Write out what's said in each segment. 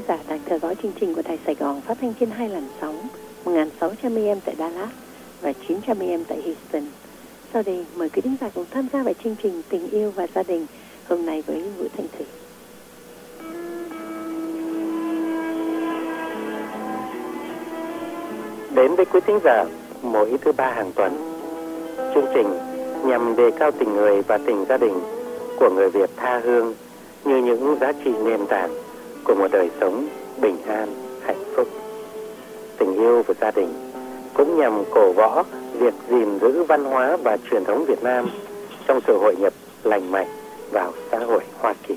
giả đang theo dõi chương trình của Đài Sài Gòn phát thanh trên 2 làn sóng 1600 AM tại Dallas và 900 AM tại Houston. Sau đây mời quý thính giả cùng tham gia vào chương trình Tình yêu và gia đình hôm nay với Vũ Thanh Thủy. Đến với quý thính giả mỗi thứ ba hàng tuần, chương trình nhằm đề cao tình người và tình gia đình của người Việt tha hương như những giá trị nền tảng của một đời sống bình an, hạnh phúc. Tình yêu và gia đình cũng nhằm cổ võ việc gìn giữ văn hóa và truyền thống Việt Nam trong sự hội nhập lành mạnh vào xã hội Hoa Kỳ.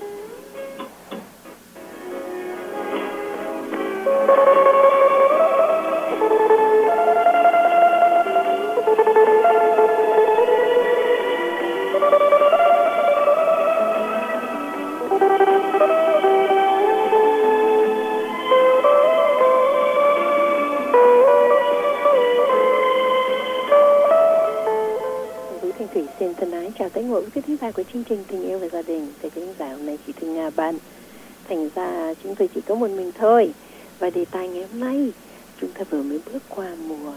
Chào tới ngộ quý thính giả của chương trình Tình yêu và gia đình. Thầy quý thính giả hôm nay chỉ thương Nga Ban, thành ra chúng tôi chỉ có một mình thôi. Và đề tài ngày hôm nay chúng ta vừa mới bước qua mùa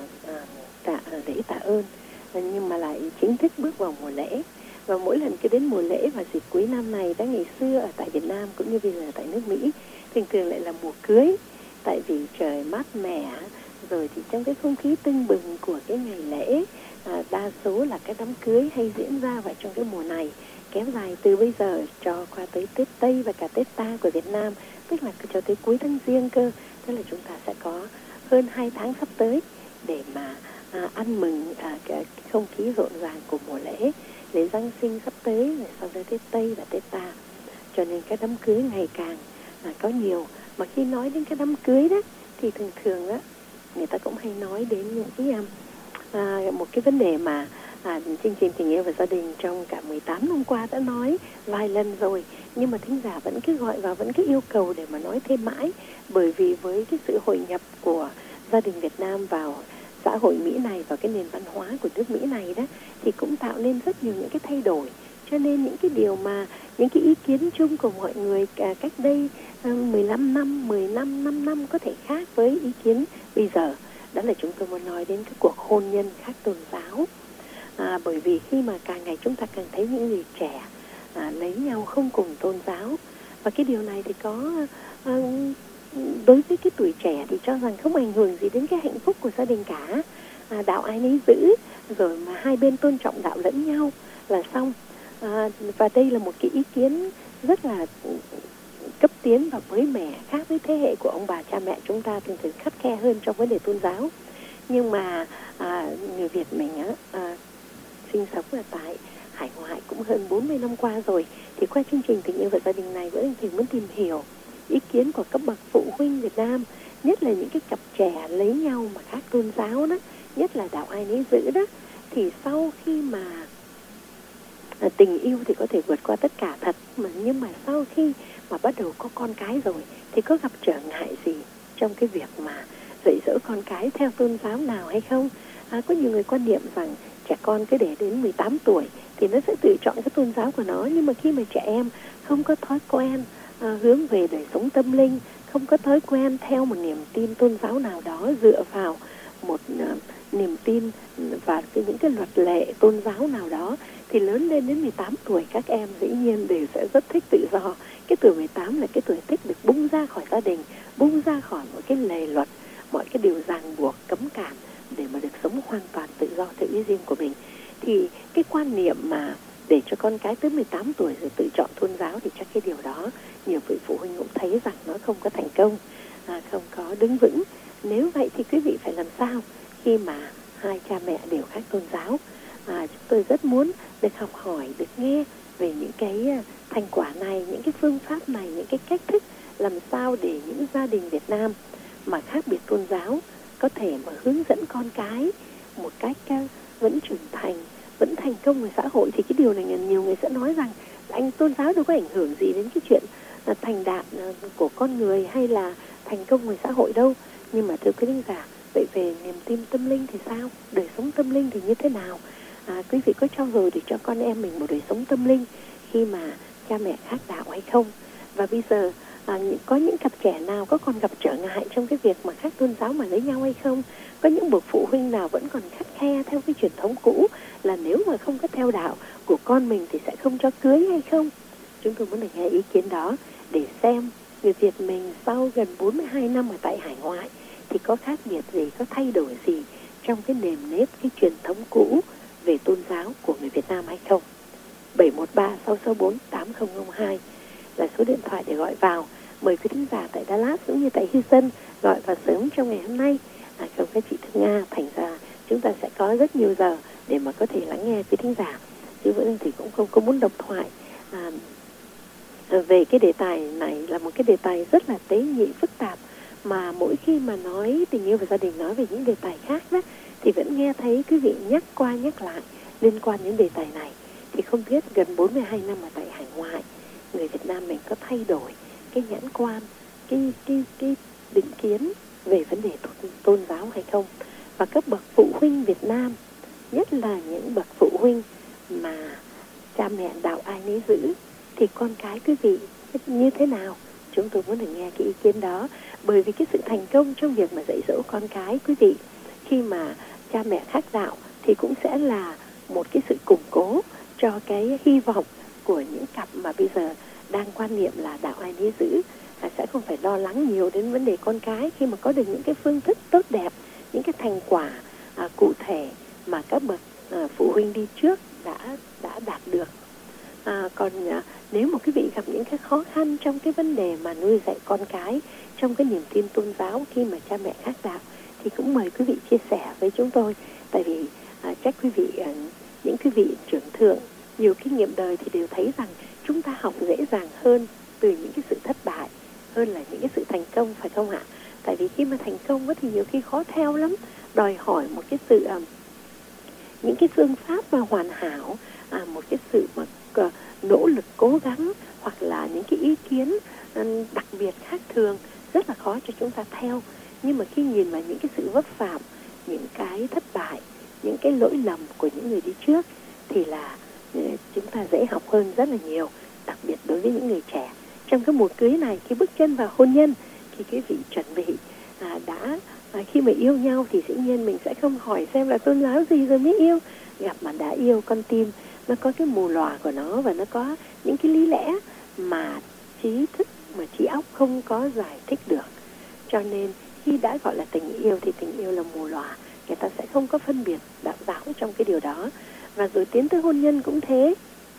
lễ tạ ơn, nhưng mà lại chính thức bước vào mùa lễ. Và mỗi lần cứ đến mùa lễ và dịp cuối năm này, đã ngày xưa ở tại Việt Nam cũng như bây giờ tại nước Mỹ, thường lại là mùa cưới. Tại vì trời mát mẻ, rồi thì trong cái không khí tưng bừng của cái ngày lễ, đa số là cái đám cưới hay diễn ra vào trong cái mùa này, kéo dài từ bây giờ cho qua tới Tết Tây và cả Tết Ta của Việt Nam, tức là cho tới cuối tháng Giêng cơ. Tức là chúng ta sẽ có hơn 2 tháng sắp tới để mà ăn mừng cái không khí rộn ràng của mùa lễ Giáng sinh sắp tới, sau đó Tết Tây và Tết Ta. Cho nên cái đám cưới ngày càng có nhiều. Mà khi nói đến cái đám cưới đó thì thường á, người ta cũng hay nói đến những cái một cái vấn đề mà chương trình Tình yêu và gia đình trong cả 18 năm qua đã nói vài lần rồi, nhưng mà thính giả vẫn cứ gọi và vẫn cứ yêu cầu để mà nói thêm mãi. Bởi vì với cái sự hội nhập của gia đình Việt Nam vào xã hội Mỹ này, vào cái nền văn hóa của nước Mỹ này đó, thì cũng tạo nên rất nhiều những cái thay đổi. Cho nên những cái điều mà, những cái ý kiến chung của mọi người cách đây 15 năm, 10 năm, 5 năm có thể khác với ý kiến bây giờ. Đó là chúng tôi muốn nói đến cái cuộc hôn nhân khác tôn giáo. Bởi vì khi mà càng ngày chúng ta càng thấy những người trẻ lấy nhau không cùng tôn giáo. Và cái điều này thì có đối với cái tuổi trẻ thì cho rằng không ảnh hưởng gì đến cái hạnh phúc của gia đình cả. Đạo ai nấy giữ, rồi mà hai bên tôn trọng đạo lẫn nhau là xong. Và đây là một cái ý kiến rất là cấp tiến và mới mẻ, khác với thế hệ của ông bà cha mẹ chúng ta thường khắt khe hơn trong vấn đề tôn giáo. Nhưng mà người Việt mình sinh sống ở tại hải ngoại cũng hơn 40 năm qua rồi, thì qua chương trình Tình yêu và gia đình này vẫn thì muốn tìm hiểu ý kiến của các bậc phụ huynh Việt Nam, nhất là những cái cặp trẻ lấy nhau mà khác tôn giáo đó, nhất là đạo ai nấy giữ đó, thì sau khi mà tình yêu thì có thể vượt qua tất cả thật, nhưng mà sau khi mà bắt đầu có con cái rồi thì có gặp trở ngại gì trong cái việc mà dạy dỗ con cái theo tôn giáo nào hay không? Có nhiều người quan niệm rằng trẻ con cứ để đến 18 tuổi thì nó sẽ tự chọn cái tôn giáo của nó, nhưng mà khi mà trẻ em không có thói quen hướng về đời sống tâm linh, không có thói quen theo một niềm tin tôn giáo nào đó, dựa vào một niềm tin và những cái luật lệ tôn giáo nào đó, thì lớn lên đến 18 tuổi các em dĩ nhiên đều sẽ rất thích tự do. Cái tuổi 18 là cái tuổi thích được bung ra khỏi gia đình, bung ra khỏi mọi cái lề luật, mọi cái điều ràng buộc cấm cản để mà được sống hoàn toàn tự do theo ý riêng của mình. Thì cái quan niệm mà để cho con cái tới 18 tuổi rồi tự chọn tôn giáo thì chắc cái điều đó nhiều vị phụ huynh cũng thấy rằng nó không có thành công, không có đứng vững. Nếu vậy thì quý vị phải làm sao khi mà hai cha mẹ đều khác tôn giáo? Chúng tôi rất muốn được học hỏi, được nghe về những cái thành quả này, những cái phương pháp này, những cái cách thức làm sao để những gia đình Việt Nam mà khác biệt tôn giáo có thể mà hướng dẫn con cái một cách vẫn trưởng thành, vẫn thành công với xã hội. Thì cái điều này nhiều người sẽ nói rằng anh tôn giáo đâu có ảnh hưởng gì đến cái chuyện thành đạt của con người hay là thành công với xã hội đâu. Nhưng mà thưa quý thính giả, vậy về niềm tin tâm linh thì sao? Đời sống tâm linh thì như thế nào? Quý vị có trau dồi để cho con em mình một đời sống tâm linh khi mà cha mẹ khác đạo hay không? Và bây giờ có những cặp trẻ nào có còn gặp trở ngại trong cái việc mà khác tôn giáo mà lấy nhau hay không? Có những bậc phụ huynh nào vẫn còn khắt khe theo cái truyền thống cũ là nếu mà không có theo đạo của con mình thì sẽ không cho cưới hay không? Chúng tôi muốn được nghe ý kiến đó để xem người Việt mình sau gần 42 năm ở tại hải ngoại thì có khác biệt gì, có thay đổi gì trong cái nền nếp, cái truyền thống cũ về tôn giáo của người Việt Nam hay không. 713-664-8002 là số điện thoại để gọi vào. Mời quý thính giả tại Dallas cũng như tại Houston gọi vào sớm trong ngày hôm nay. Không các chị Thương Nga, thành ra chúng ta sẽ có rất nhiều giờ để mà có thể lắng nghe quý thính giả. Chứ vẫn thì cũng không có muốn độc thoại về cái đề tài này, là một cái đề tài rất là tế nhị, phức tạp, mà mỗi khi mà nói tình yêu và gia đình, nói về những đề tài khác đó, thì vẫn nghe thấy quý vị nhắc qua nhắc lại liên quan đến đề tài này. Thì không biết gần 42 năm ở tại hải ngoại, người Việt Nam mình có thay đổi cái nhãn quan, cái định kiến về vấn đề tôn giáo hay không? Và các bậc phụ huynh Việt Nam, nhất là những bậc phụ huynh mà cha mẹ đạo ai nấy giữ, thì con cái quý vị như thế nào? Chúng tôi muốn được nghe cái ý kiến đó. Bởi vì cái sự thành công trong việc mà dạy dỗ con cái quý vị, khi mà cha mẹ khác đạo, thì cũng sẽ là một cái sự củng cố cho cái hy vọng của những cặp mà bây giờ đang quan niệm là đạo ai nấy giữ, sẽ không phải lo lắng nhiều đến vấn đề con cái khi mà có được những cái phương thức tốt đẹp, những cái thành quả cụ thể mà các bậc phụ huynh đi trước đã đạt được. Còn nếu mà quý vị gặp những cái khó khăn trong cái vấn đề mà nuôi dạy con cái trong cái niềm tin tôn giáo khi mà cha mẹ khác đạo, thì cũng mời quý vị chia sẻ với chúng tôi. Tại vì chắc quý vị, những quý vị trưởng thượng nhiều kinh nghiệm đời thì đều thấy rằng chúng ta học dễ dàng hơn từ những cái sự thất bại hơn là những cái sự thành công, phải không ạ? Tại vì khi mà thành công thì nhiều khi khó theo lắm, đòi hỏi một cái sự những cái phương pháp mà hoàn hảo, một cái sự mà nỗ lực cố gắng, hoặc là những cái ý kiến đặc biệt khác thường, rất là khó cho chúng ta theo. Nhưng mà khi nhìn vào những cái sự vấp phạm, những cái thất bại, những cái lỗi lầm của những người đi trước, thì là chúng ta dễ học hơn rất là nhiều. Đặc biệt đối với những người trẻ trong cái mùa cưới này, khi bước chân vào hôn nhân, khi quý vị chuẩn bị khi mà yêu nhau thì dĩ nhiên mình sẽ không hỏi xem là tôn giáo gì rồi mới yêu. Gặp mà đã yêu, con tim nó có cái mù lòa của nó, và nó có những cái lý lẽ mà trí thức, mà trí óc không có giải thích được. Cho nên khi đã gọi là tình yêu thì tình yêu là mù lòa, người ta sẽ không có phân biệt đạo giáo trong cái điều đó. Và rồi tiến tới hôn nhân cũng thế,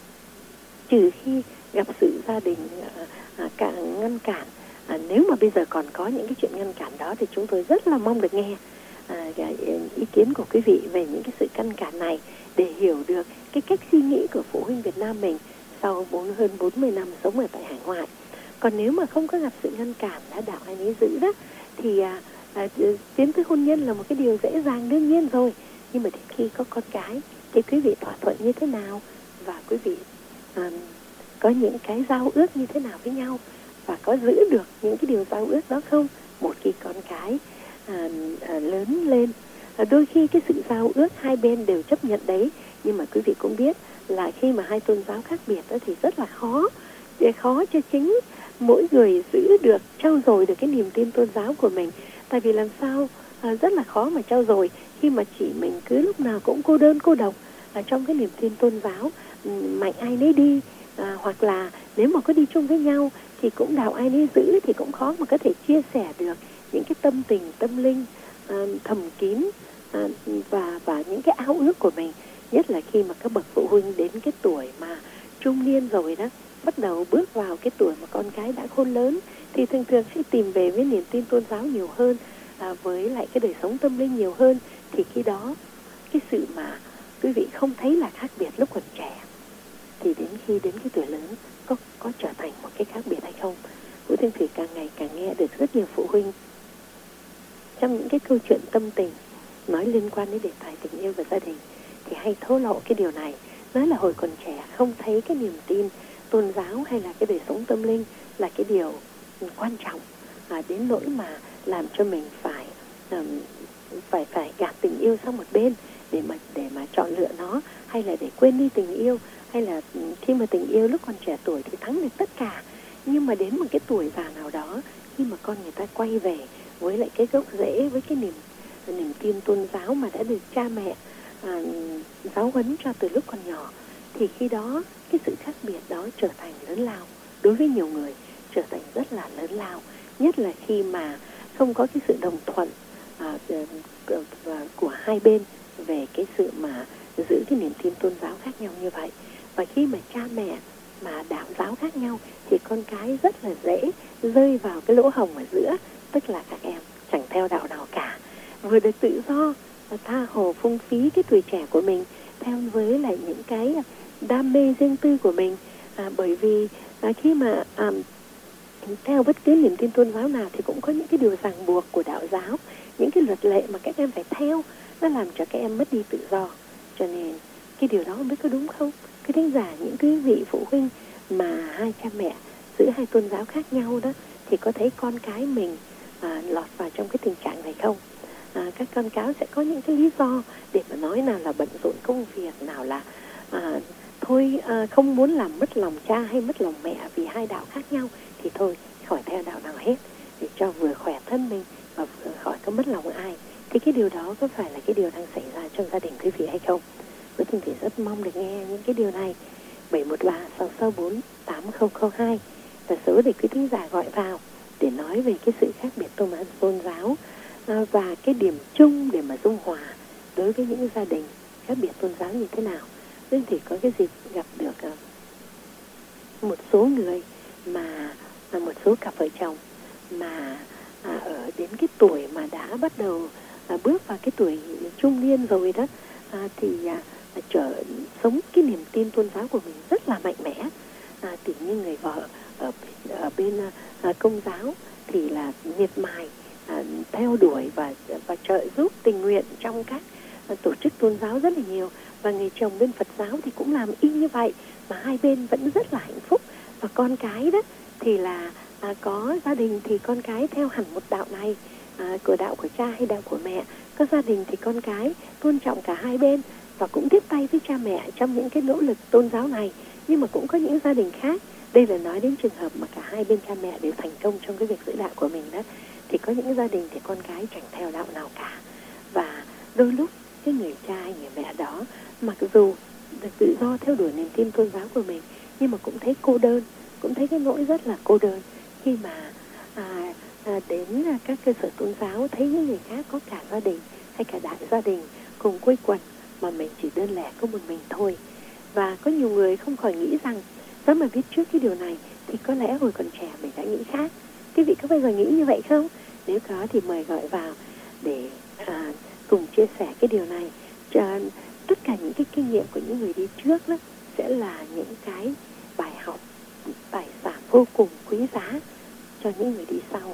trừ khi gặp sự gia đình ngăn cản. Nếu mà bây giờ còn có những cái chuyện ngăn cản đó thì chúng tôi rất là mong được nghe ý kiến của quý vị về những cái sự ngăn cản này, để hiểu được cái cách suy nghĩ của phụ huynh Việt Nam mình sau hơn 40 năm sống ở tại hải ngoại. Còn nếu mà không có gặp sự ngăn cản đã đạo ai nấy giữ đó, thì tiến tới hôn nhân là một cái điều dễ dàng đương nhiên rồi. Nhưng mà khi có con cái thì quý vị thỏa thuận như thế nào, và quý vị có những cái giao ước như thế nào với nhau, và có giữ được những cái điều giao ước đó không? Một khi con cái lớn lên, đôi khi cái sự giao ước hai bên đều chấp nhận đấy, nhưng mà quý vị cũng biết là khi mà hai tôn giáo khác biệt đó thì rất là khó cho chính mỗi người giữ được, trau dồi được cái niềm tin tôn giáo của mình. Tại vì làm sao rất là khó mà trau dồi khi mà chỉ mình cứ lúc nào cũng cô đơn cô độc trong cái niềm tin tôn giáo, mạnh ai nấy đi, hoặc là nếu mà có đi chung với nhau thì cũng đạo ai nấy giữ, thì cũng khó mà có thể chia sẻ được những cái tâm tình, tâm linh thầm kín và những cái ao ước của mình. Nhất là khi mà các bậc phụ huynh đến cái tuổi mà trung niên rồi đó, bắt đầu bước vào cái tuổi mà con cái đã khôn lớn, thì thường sẽ tìm về với niềm tin tôn giáo nhiều hơn, với lại cái đời sống tâm linh nhiều hơn. Thì khi đó cái sự mà quý vị không thấy là khác biệt lúc còn trẻ, thì đến khi đến cái tuổi lớn có trở thành một cái khác biệt hay không? Vũ Thanh Thủy càng ngày càng nghe được rất nhiều phụ huynh trong những cái câu chuyện tâm tình nói liên quan đến đề tài tình yêu và gia đình, thì hay thổ lộ cái điều này, nói là hồi còn trẻ không thấy cái niềm tin tôn giáo hay là cái đời sống tâm linh là cái điều quan trọng, đến nỗi mà làm cho mình phải gạt tình yêu sang một bên để mà chọn lựa nó, hay là để quên đi tình yêu, hay là khi mà tình yêu lúc còn trẻ tuổi thì thắng được tất cả. Nhưng mà đến một cái tuổi già nào đó, khi mà con người ta quay về với lại cái gốc rễ, với cái niềm tin tôn giáo mà đã được cha mẹ giáo huấn cho từ lúc còn nhỏ, thì khi đó cái sự khác biệt đó trở thành lớn lao. Đối với nhiều người trở thành rất là lớn lao, nhất là khi mà không có cái sự đồng thuận của hai bên về cái sự mà giữ cái niềm tin tôn giáo khác nhau như vậy. Và khi mà cha mẹ mà đạo giáo khác nhau thì con cái rất là dễ rơi vào cái lỗ hổng ở giữa, tức là các em chẳng theo đạo nào cả, vừa được tự do và tha hồ phung phí cái tuổi trẻ của mình theo với lại những cái đam mê riêng tư của mình. Bởi vì khi mà theo bất cứ niềm tin tôn giáo nào thì cũng có những cái điều ràng buộc của đạo giáo, những cái luật lệ mà các em phải theo, nó làm cho các em mất đi tự do. Cho nên cái điều đó không biết có đúng không? Cái thính giả, những cái vị phụ huynh mà hai cha mẹ giữ hai tôn giáo khác nhau đó, thì có thấy con cái mình lọt vào trong cái tình trạng này không? Các con cáo sẽ có những cái lý do để mà nói, nào là bận rộn công việc, nào là không muốn làm mất lòng cha hay mất lòng mẹ vì hai đạo khác nhau, thì thôi khỏi theo đạo nào hết, để cho vừa khỏe thân mình và vừa khỏi có mất lòng ai. Thì cái điều đó có phải là cái điều đang xảy ra trong gia đình quý vị hay không? Với Thanh Thủy rất mong được nghe những cái điều này. 713-664-8002 là số để quý thính giả gọi vào để nói về cái sự khác biệt tôn giáo và cái điểm chung để mà dung hòa đối với những gia đình khác biệt tôn giáo như thế nào. Nên thì có cái dịp gặp được một số người mà một số cặp vợ chồng mà ở đến cái tuổi mà đã bắt đầu bước vào cái tuổi trung niên rồi đó, thì sống cái niềm tin tôn giáo của mình rất là mạnh mẽ. Thì như người vợ ở bên công giáo thì là miệt mài theo đuổi và trợ giúp tình nguyện trong các tổ chức tôn giáo rất là nhiều, và người chồng bên Phật giáo thì cũng làm y như vậy, mà hai bên vẫn rất là hạnh phúc. Và con cái đó thì là có gia đình thì con cái theo hẳn một đạo này, của đạo của cha hay đạo của mẹ. Có gia đình thì con cái tôn trọng cả hai bên và cũng tiếp tay với cha mẹ trong những cái nỗ lực tôn giáo này. Nhưng mà cũng có những gia đình khác, đây là nói đến trường hợp mà cả hai bên cha mẹ đều thành công trong cái việc giữ đạo của mình đó, thì có những gia đình thì con cái chẳng theo đạo nào cả. Và đôi lúc cái người cha hay người mẹ đó mặc dù được tự do theo đuổi niềm tin tôn giáo của mình, nhưng mà cũng thấy cô đơn, cũng thấy cái nỗi rất là cô đơn khi mà đến các cơ sở tôn giáo thấy những người khác có cả gia đình hay cả đại gia đình cùng quây quần, mà mình chỉ đơn lẻ có một mình thôi. Và có nhiều người không khỏi nghĩ rằng nếu mà biết trước cái điều này thì có lẽ hồi còn trẻ mình đã nghĩ khác. Quý vị có bao giờ nghĩ như vậy không? Nếu có thì mời gọi vào để cùng chia sẻ cái điều này. Cho tất cả những cái kinh nghiệm của những người đi trước đó sẽ là những cái bài học, tài sản vô cùng quý giá cho những người đi sau.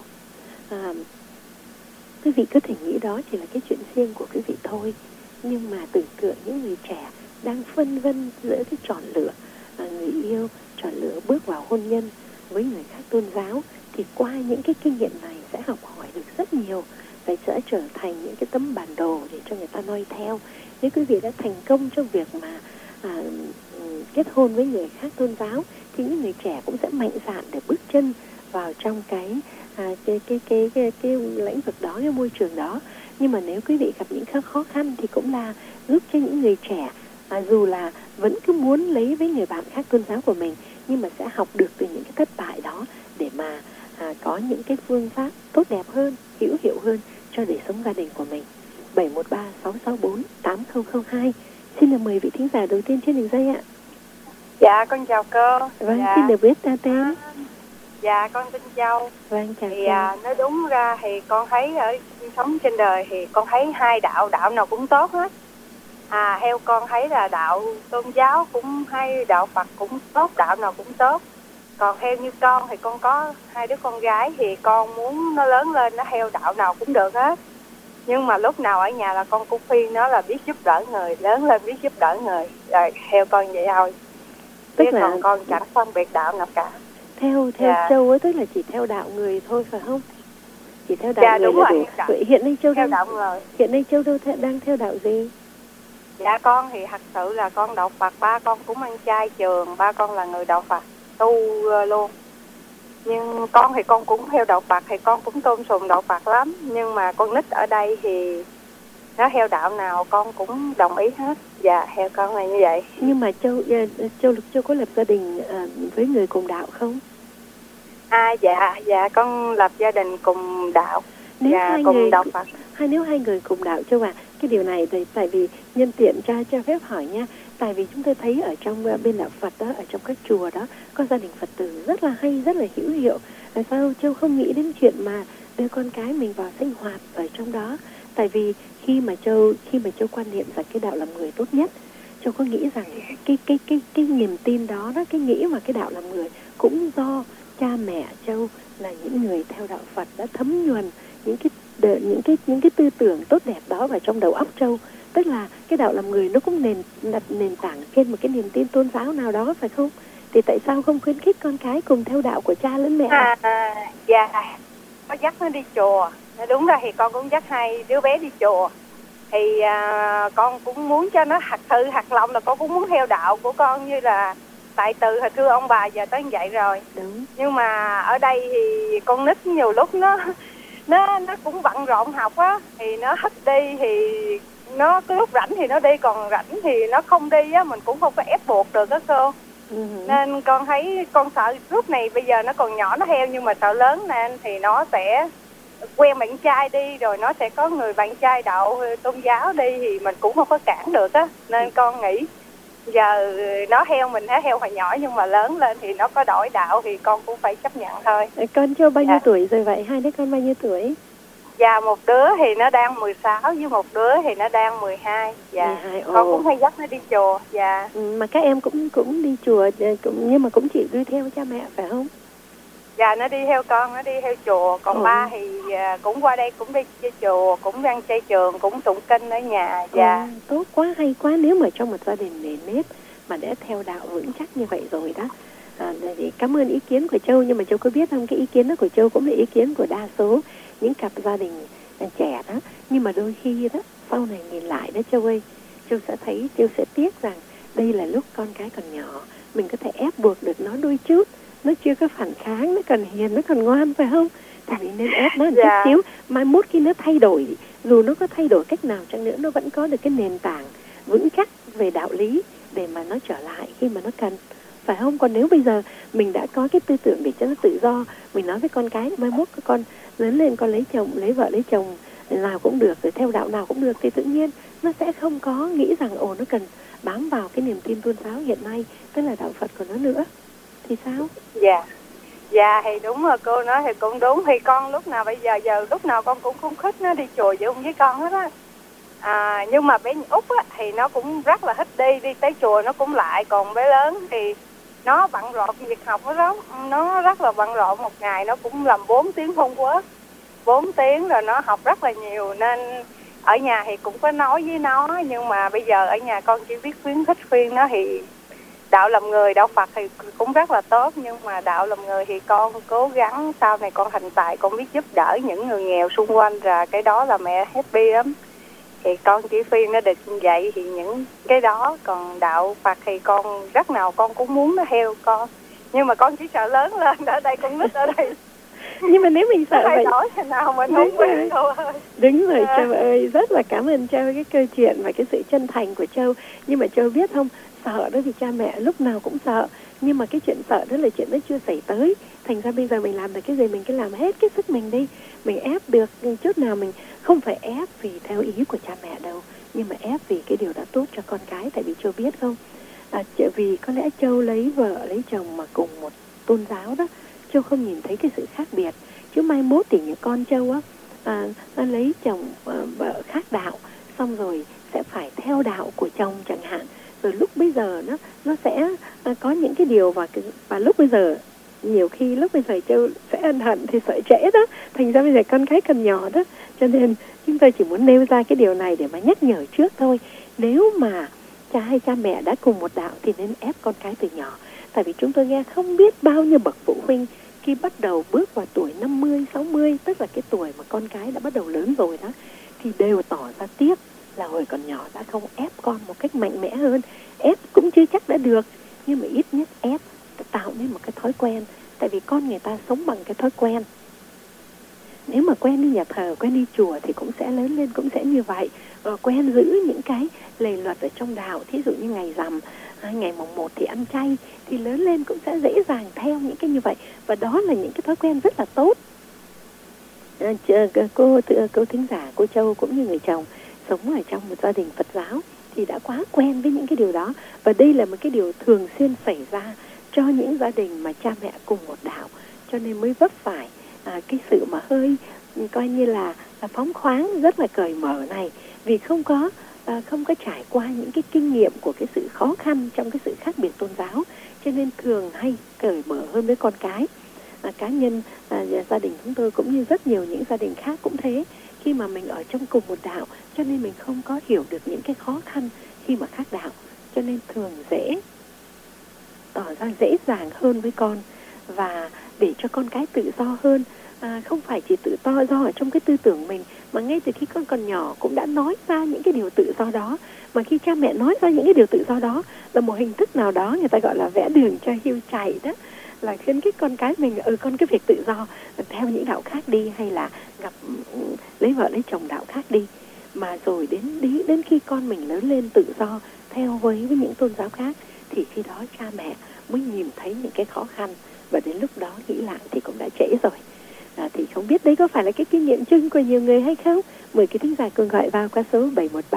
Quý vị có thể nghĩ đó chỉ là cái chuyện riêng của quý vị thôi, nhưng mà tưởng tượng những người trẻ đang phân vân giữa cái chọn lựa người yêu, chọn lựa bước vào hôn nhân với người khác tôn giáo, thì qua những cái kinh nghiệm này sẽ học hỏi được rất nhiều và sẽ trở thành những cái tấm bản đồ để cho người ta noi theo. Nếu quý vị đã thành công trong việc mà kết hôn với người khác tôn giáo, thì những người trẻ cũng sẽ mạnh dạn để bước chân vào trong cái lĩnh vực đó, cái môi trường đó. Nhưng mà nếu quý vị gặp những khó khăn thì cũng là giúp cho những người trẻ dù là vẫn cứ muốn lấy với người bạn khác tôn giáo của mình, nhưng mà sẽ học được từ những cái thất bại đó để mà có những cái phương pháp tốt đẹp hơn, hữu hiệu hơn cho đời sống gia đình của mình. 713-664-8002. Xin được mời vị thính giả đầu tiên trên đường dây ạ. Dạ, con chào cô. Vâng, dạ. Xin được biết tên. Dạ, con tên Châu. Vâng, chào thì cô. nói đúng ra thì con thấy ở sống trên đời thì con thấy hai đạo nào cũng tốt hết. Theo con thấy là đạo tôn giáo cũng hay, đạo Phật cũng tốt, đạo nào cũng tốt. Còn theo như con thì con có hai đứa con gái, thì con muốn nó lớn lên nó theo đạo nào cũng được hết. Nhưng mà lúc nào ở nhà là con cũng khuyên nó là biết giúp đỡ người, lớn lên biết giúp đỡ người. Rồi theo con vậy thôi. Tức là còn con chẳng phân biệt đạo nào cả. Theo Châu ấy, tức là chỉ theo đạo người thôi phải không? Chỉ theo đạo người là đủ. Vậy hiện nay Châu đang theo đạo gì? Dạ, con thì thật sự là con đạo Phật, ba con cũng ăn chay trường, ba con là người đạo Phật tu luôn. Nhưng con thì con cũng theo đạo Phật, thì con cũng tôn sùng đạo Phật lắm. Nhưng mà con nít ở đây thì nó theo đạo nào con cũng đồng ý hết. Dạ, theo con là như vậy. Nhưng mà Châu có lập gia đình với người cùng đạo không? Dạ, con lập gia đình cùng đạo. Nếu dạ, cùng đạo Phật. Nếu hai người cùng đạo Châu ạ, cái điều này thì tại vì nhân tiện cho phép hỏi nha. Tại vì chúng tôi thấy ở trong bên đạo Phật đó, ở trong các chùa đó, có gia đình Phật tử rất là hay, rất là hữu hiệu. Tại sao Châu không nghĩ đến chuyện mà đưa con cái mình vào sinh hoạt ở trong đó? Tại vì khi mà Châu quan niệm rằng cái đạo làm người tốt nhất, Châu có nghĩ rằng cái niềm tin đó, cái nghĩ mà cái đạo làm người cũng do cha mẹ Châu là những người theo đạo Phật đã thấm nhuần những cái tư tưởng tốt đẹp đó vào trong đầu óc Châu. Tức là cái đạo làm người nó cũng đặt nền tảng trên một cái niềm tin tôn giáo nào đó, phải không? Thì tại sao không khuyến khích con cái cùng theo đạo của cha lẫn mẹ? Dạ, có dắt nó đi chùa. Đúng ra thì con cũng dắt hai đứa bé đi chùa. Thì con cũng muốn cho nó hạt lòng là con cũng muốn theo đạo của con, như là tại từ hồi thưa ông bà giờ tới như vậy rồi. Đúng. Nhưng mà ở đây thì con nít nhiều lúc nó cũng bận rộn học á, thì nó thích đi thì nó cái lúc rảnh thì nó đi, còn rảnh thì nó không đi á, mình cũng không có ép buộc được đó cô. Nên con thấy con sợ lúc này bây giờ nó còn nhỏ nó theo, nhưng mà sợ lớn nên thì nó sẽ quen bạn trai đi, rồi nó sẽ có người bạn trai đạo tôn giáo đi thì mình cũng không có cản được á. Nên con nghĩ giờ nó theo mình theo hồi nhỏ, nhưng mà lớn lên thì nó có đổi đạo thì con cũng phải chấp nhận thôi. Con Châu bao nhiêu tuổi rồi vậy? Hai đứa con bao nhiêu tuổi? Dạ, một đứa thì nó đang 16 với một đứa thì nó đang 12. Dạ. 12, con cũng hay dắt nó đi chùa. Dạ. Mà các em cũng đi chùa, nhưng mà cũng chỉ đi theo cha mẹ phải không? Dạ, nó đi theo con, nó đi theo chùa. Còn ba thì cũng qua đây cũng đi chơi chùa, cũng đang chơi trường, cũng tụng kinh ở nhà. Dạ. Tốt quá, hay quá. Nếu mà trong một gia đình nề nếp mà đã theo đạo vững chắc như vậy rồi đó. Thì cảm ơn ý kiến của Châu, nhưng mà Châu có biết không, cái ý kiến đó của Châu cũng là ý kiến của đa số những cặp gia đình trẻ đó. Nhưng mà đôi khi đó, sau này nhìn lại đó Châu ơi, Châu sẽ thấy, Châu sẽ tiếc rằng đây là lúc con cái còn nhỏ, mình có thể ép buộc được nó đôi chút, nó chưa có phản kháng, nó còn hiền, nó còn ngoan, phải không? Tại vì nên ép nó một chút xíu, mai mốt khi nó thay đổi, dù nó có thay đổi cách nào chăng nữa, nó vẫn có được cái nền tảng vững chắc về đạo lý để mà nó trở lại khi mà nó cần, phải không? Còn nếu bây giờ mình đã có cái tư tưởng để cho nó tự do, mình nói với con cái mai mốt con lớn lên con lấy chồng, lấy vợ lấy chồng nào cũng được, rồi theo đạo nào cũng được, thì tự nhiên nó sẽ không có nghĩ rằng nó cần bám vào cái niềm tin tôn giáo hiện nay, tức là đạo Phật của nó nữa. Thì sao? Dạ thì đúng rồi, cô nói thì cũng đúng. Thì con lúc nào bây giờ lúc nào con cũng khuyến khích nó đi chùa chung với con hết á. Nhưng mà bé Út á thì nó cũng rất là thích đi tới chùa nó cũng lại. Còn bé lớn thì nó bận rộn việc học đó, nó rất là bận rộn, một ngày nó cũng làm 4 tiếng homework, 4 tiếng rồi nó học rất là nhiều. Nên ở nhà thì cũng có nói với nó, nhưng mà bây giờ ở nhà con chỉ biết khuyên nó. Thì đạo làm người, đạo Phật thì cũng rất là tốt, nhưng mà đạo làm người thì con cố gắng sau này con thành tài, con biết giúp đỡ những người nghèo xung quanh, và cái đó là mẹ happy lắm. Thì con chỉ khuyên nó được như vậy thì những cái đó. Còn đạo Phật thì con rất nào con cũng muốn nó theo con, nhưng mà con chỉ sợ lớn lên ở đây, con nít ở đây. Nhưng mà nếu mình sợ vậy đổi thế nào mình không biết đâu ơi. Đúng rồi Châu ơi, rất là cảm ơn Châu cái câu chuyện và cái sự chân thành của Châu. Nhưng mà Châu biết không, sợ đó thì cha mẹ lúc nào cũng sợ, nhưng mà cái chuyện sợ đó là chuyện nó chưa xảy tới. Thành ra bây giờ mình làm được cái gì mình cứ làm hết cái sức mình đi. Mình ép được chút nào, mình không phải ép vì theo ý của cha mẹ đâu, nhưng mà ép vì cái điều đã tốt cho con cái. Tại vì Châu biết không, vì có lẽ Châu lấy vợ lấy chồng mà cùng một tôn giáo đó, Châu không nhìn thấy cái sự khác biệt. Chứ mai mốt thì những con Châu á, nó lấy chồng vợ khác đạo, xong rồi sẽ phải theo đạo của chồng chẳng hạn. Rồi lúc bây giờ nó sẽ có những cái điều và lúc bây giờ nhiều khi lúc bây giờ Châu sẽ ân hận thì sợ trễ đó. Thành ra bây giờ con cái còn nhỏ đó, cho nên chúng tôi chỉ muốn nêu ra cái điều này để mà nhắc nhở trước thôi. Nếu mà cha hay cha mẹ đã cùng một đạo thì nên ép con cái từ nhỏ. Tại vì chúng tôi nghe không biết bao nhiêu bậc phụ huynh khi bắt đầu bước vào tuổi 50, 60, tức là cái tuổi mà con cái đã bắt đầu lớn rồi đó, thì đều tỏ ra tiếc là hồi còn nhỏ đã không ép con một cách mạnh mẽ hơn. Ép cũng chưa chắc đã được, nhưng mà ít nhất ép tạo nên một cái thói quen Tại vì con người ta sống bằng cái thói quen. Nếu mà quen đi nhà thờ, quen đi chùa thì cũng sẽ lớn lên cũng sẽ như vậy. Quen giữ những cái lề luật ở trong đạo, thí dụ như ngày rằm, ngày mùng 1 thì ăn chay, thì lớn lên cũng sẽ dễ dàng theo những cái như vậy. Và đó là những cái thói quen rất là tốt. Cô thính giả, cô Châu cũng như người chồng sống ở trong một gia đình Phật giáo thì đã quá quen với những cái điều đó. Và đây là một cái điều thường xuyên xảy ra cho những gia đình mà cha mẹ cùng một đạo, cho nên mới vấp phải cái sự mà hơi coi như là phóng khoáng, rất là cởi mở này, vì không có trải qua những cái kinh nghiệm của cái sự khó khăn trong cái sự khác biệt tôn giáo, cho nên thường hay cởi mở hơn với con cái. Cá nhân gia đình chúng tôi cũng như rất nhiều những gia đình khác cũng thế, khi mà mình ở trong cùng một đạo cho nên mình không có hiểu được những cái khó khăn khi mà khác đạo, cho nên thường tỏ ra dễ dàng hơn với con và để cho con cái tự do hơn. Không phải chỉ tự do ở trong cái tư tưởng mình, mà ngay từ khi con còn nhỏ cũng đã nói ra những cái điều tự do đó. Mà khi cha mẹ nói ra những cái điều tự do đó là một hình thức nào đó người ta gọi là vẽ đường cho hươu chạy đó, là khuyến khích con cái mình con cái việc tự do theo những đạo khác đi, hay là lấy vợ lấy chồng đạo khác đi. Mà rồi đến khi con mình lớn lên tự do theo với những tôn giáo khác, thì khi đó cha mẹ mới nhìn thấy những cái khó khăn, và đến lúc đó nghĩ lại thì cũng đã trễ rồi. Thì không biết đấy có phải là cái kinh nghiệm chung của nhiều người hay không? Mời quý thính giả cùng gọi vào qua số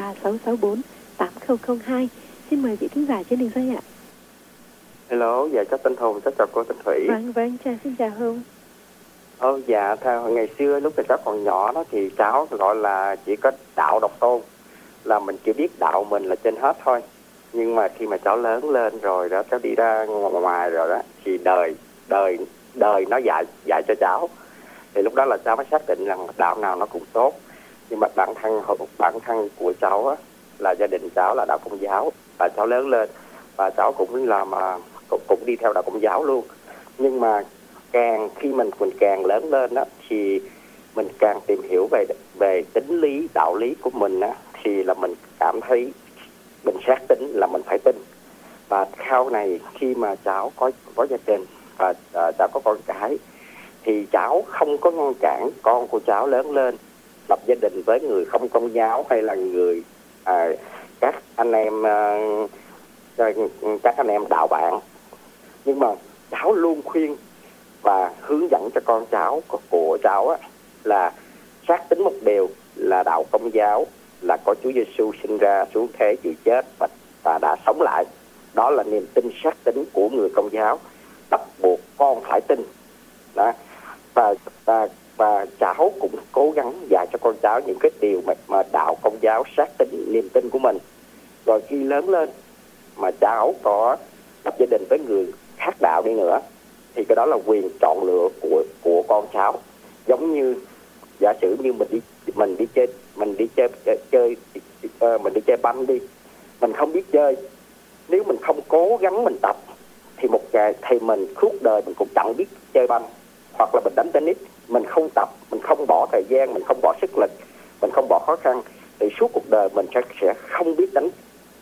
713-664-8002. Xin mời vị thính giả trên đường dây ạ. Hello, dạ cháu tên Hùng, cháu chào cô Thanh Thủy. Vâng, xin chào Hùng. Dạ, theo ngày xưa lúc mà cháu còn nhỏ đó thì cháu gọi là chỉ có đạo độc tôn, là mình chỉ biết đạo mình là trên hết thôi. Nhưng mà khi mà cháu lớn lên rồi đó, cháu đi ra ngoài rồi đó, thì đời nó dạy cho cháu. Thì lúc đó là cháu mới xác định rằng đạo nào nó cũng tốt. Nhưng mà bản thân của cháu á, là gia đình cháu là đạo Công giáo, và cháu lớn lên và cháu cũng cũng đi theo đạo Công giáo luôn. Nhưng mà khi mình càng lớn lên đó, thì mình càng tìm hiểu về tính lý, đạo lý của mình á, thì là mình cảm thấy mình xác tính là mình phải tin. Và sau này khi mà cháu có gia đình và cháu có con cái, thì cháu không có ngăn cản con của cháu lớn lên lập gia đình với người không Công giáo, hay là người các anh em đạo bạn. Nhưng mà cháu luôn khuyên và hướng dẫn cho con cháu của cháu á, là xác tín một điều là đạo Công giáo là có Chúa Giêsu sinh ra xuống thế chịu chết và đã sống lại. Đó là niềm tin xác tín của người Công giáo, bắt buộc con phải tin đó. Và cháu cũng cố gắng dạy cho con cháu những cái điều mà đạo Công giáo xác tín niềm tin của mình. Rồi khi lớn lên mà cháu có lập gia đình với người khác đạo đi nữa, thì cái đó là quyền chọn lựa của con cháu. Giống như giả sử như mình đi chơi banh đi, mình không biết chơi, nếu mình không cố gắng mình tập thì một ngày thì mình suốt đời mình cũng chẳng biết chơi banh. Hoặc là mình đánh tennis, mình không tập, mình không bỏ thời gian, mình không bỏ sức lực, mình không bỏ khó khăn, thì suốt cuộc đời mình sẽ không biết đánh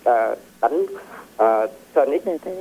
tennis.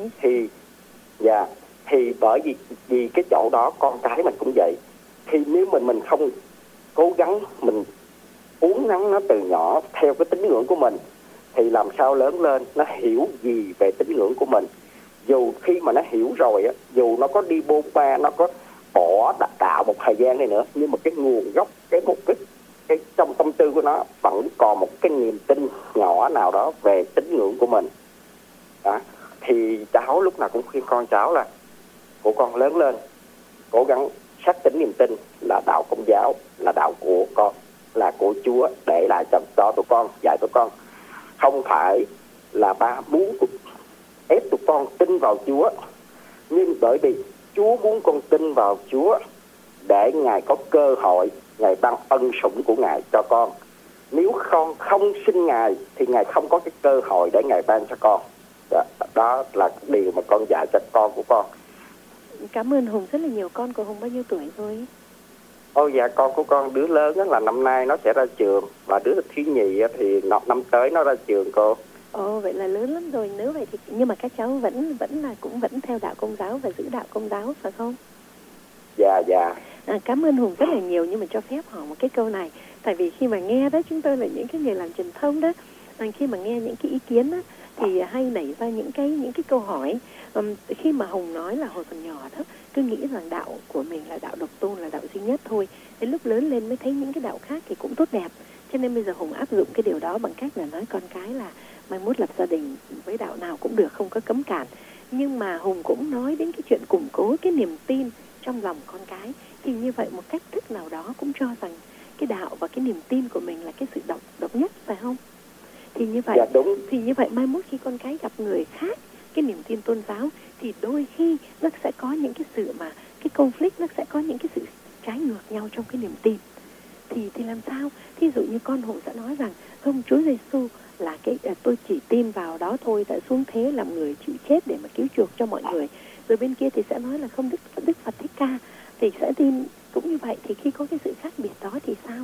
Thì bởi vì cái chỗ đó con cái mình cũng vậy. Thì nếu mình không cố gắng mình uốn nắn nó từ nhỏ theo cái tín ngưỡng của mình, thì làm sao lớn lên nó hiểu gì về tín ngưỡng của mình. Dù khi mà nó hiểu rồi á, dù nó có đi bôn ba, nó có bỏ đạo một thời gian này nữa, nhưng mà cái nguồn gốc, cái trong tâm tư của nó vẫn còn một cái niềm tin nhỏ nào đó về tín ngưỡng của mình đó. Thì cháu lúc nào cũng khuyên con cháu là của con lớn lên cố gắng xác tín niềm tin là đạo Công giáo là đạo của con, là của Chúa để lại cho tụi con, dạy tụi con. Không phải là ba muốn ép tụi con tin vào Chúa, nhưng bởi vì Chúa muốn con tin vào Chúa để Ngài có cơ hội, Ngài ban ân sủng của Ngài cho con. Nếu con không xin Ngài thì Ngài không có cái cơ hội để Ngài ban cho con. Đó là điều mà con dạy cho con của con. Cảm ơn Hùng rất là nhiều. Con của Hùng bao nhiêu tuổi rồi? Dạ con của con đứa lớn đó là năm nay nó sẽ ra trường, và đứa thứ nhì thì năm tới nó ra trường cô. Vậy là lớn lắm rồi. Nếu vậy thì nhưng mà các cháu vẫn theo đạo Công giáo và giữ đạo Công giáo phải không? Dạ. Cảm ơn Hùng rất là nhiều, nhưng mà cho phép hỏi một cái câu này. Tại vì khi mà nghe đó, chúng tôi là những cái người làm truyền thông đó, khi mà nghe những cái ý kiến đó, thì hay nảy ra những cái câu hỏi. Khi mà Hùng nói là hồi còn nhỏ đó, cứ nghĩ rằng đạo của mình là đạo độc tôn, là đạo duy nhất thôi. Đến lúc lớn lên mới thấy những cái đạo khác thì cũng tốt đẹp. Cho nên bây giờ Hùng áp dụng cái điều đó bằng cách là nói con cái là mai mốt lập gia đình với đạo nào cũng được, không có cấm cản. Nhưng mà Hùng cũng nói đến cái chuyện củng cố cái niềm tin trong lòng con cái. Thì như vậy một cách thức nào đó cũng cho rằng cái đạo và cái niềm tin của mình là cái sự độc nhất, phải không? Thì như vậy, dạ, đúng. Thì như vậy mai mốt khi con cái gặp người khác cái niềm tin tôn giáo thì đôi khi nó sẽ có những cái sự mà cái conflict, nó sẽ có những cái sự trái ngược nhau trong cái niềm tin. Thì làm sao? Thí dụ như con Hùng sẽ nói rằng không, Chúa Giêsu là tôi chỉ tin vào đó thôi, đã xuống thế làm người chịu chết để mà cứu chuộc cho mọi người. Rồi bên kia thì sẽ nói là không, Đức Phật Thích Ca thì sẽ tin cũng như vậy. Thì khi có cái sự khác biệt đó thì sao?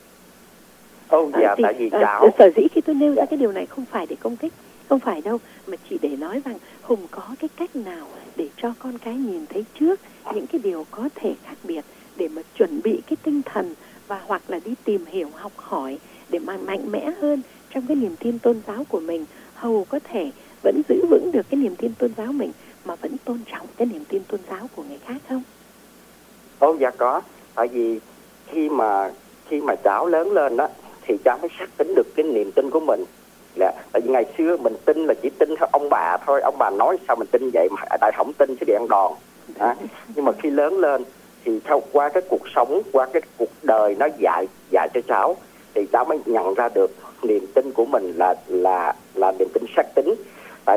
Tại vì cháu sở dĩ khi tôi nêu ra cái điều này không phải để công kích, không phải đâu, mà chỉ để nói rằng Hùng có cái cách nào để cho con cái nhìn thấy trước những cái điều có thể khác biệt, để mà chuẩn bị cái tinh thần và hoặc là đi tìm hiểu, học hỏi để mà mạnh mẽ hơn trong cái niềm tin tôn giáo của mình, hầu có thể vẫn giữ vững được cái niềm tin tôn giáo mình mà vẫn tôn trọng cái niềm tin tôn giáo của người khác không? Dạ có. Tại vì khi mà cháu lớn lên đó thì cháu mới xác tính được cái niềm tin của mình. Tại vì ngày xưa mình tin là chỉ tin theo ông bà thôi, ông bà nói sao mình tin vậy, mà tại không tin sẽ bị ăn đòn. Nhưng mà khi lớn lên thì qua cái cuộc sống, qua cái cuộc đời nó dạy cho cháu, thì cháu mới nhận ra được niềm tin của mình là niềm tin xác tính. Tại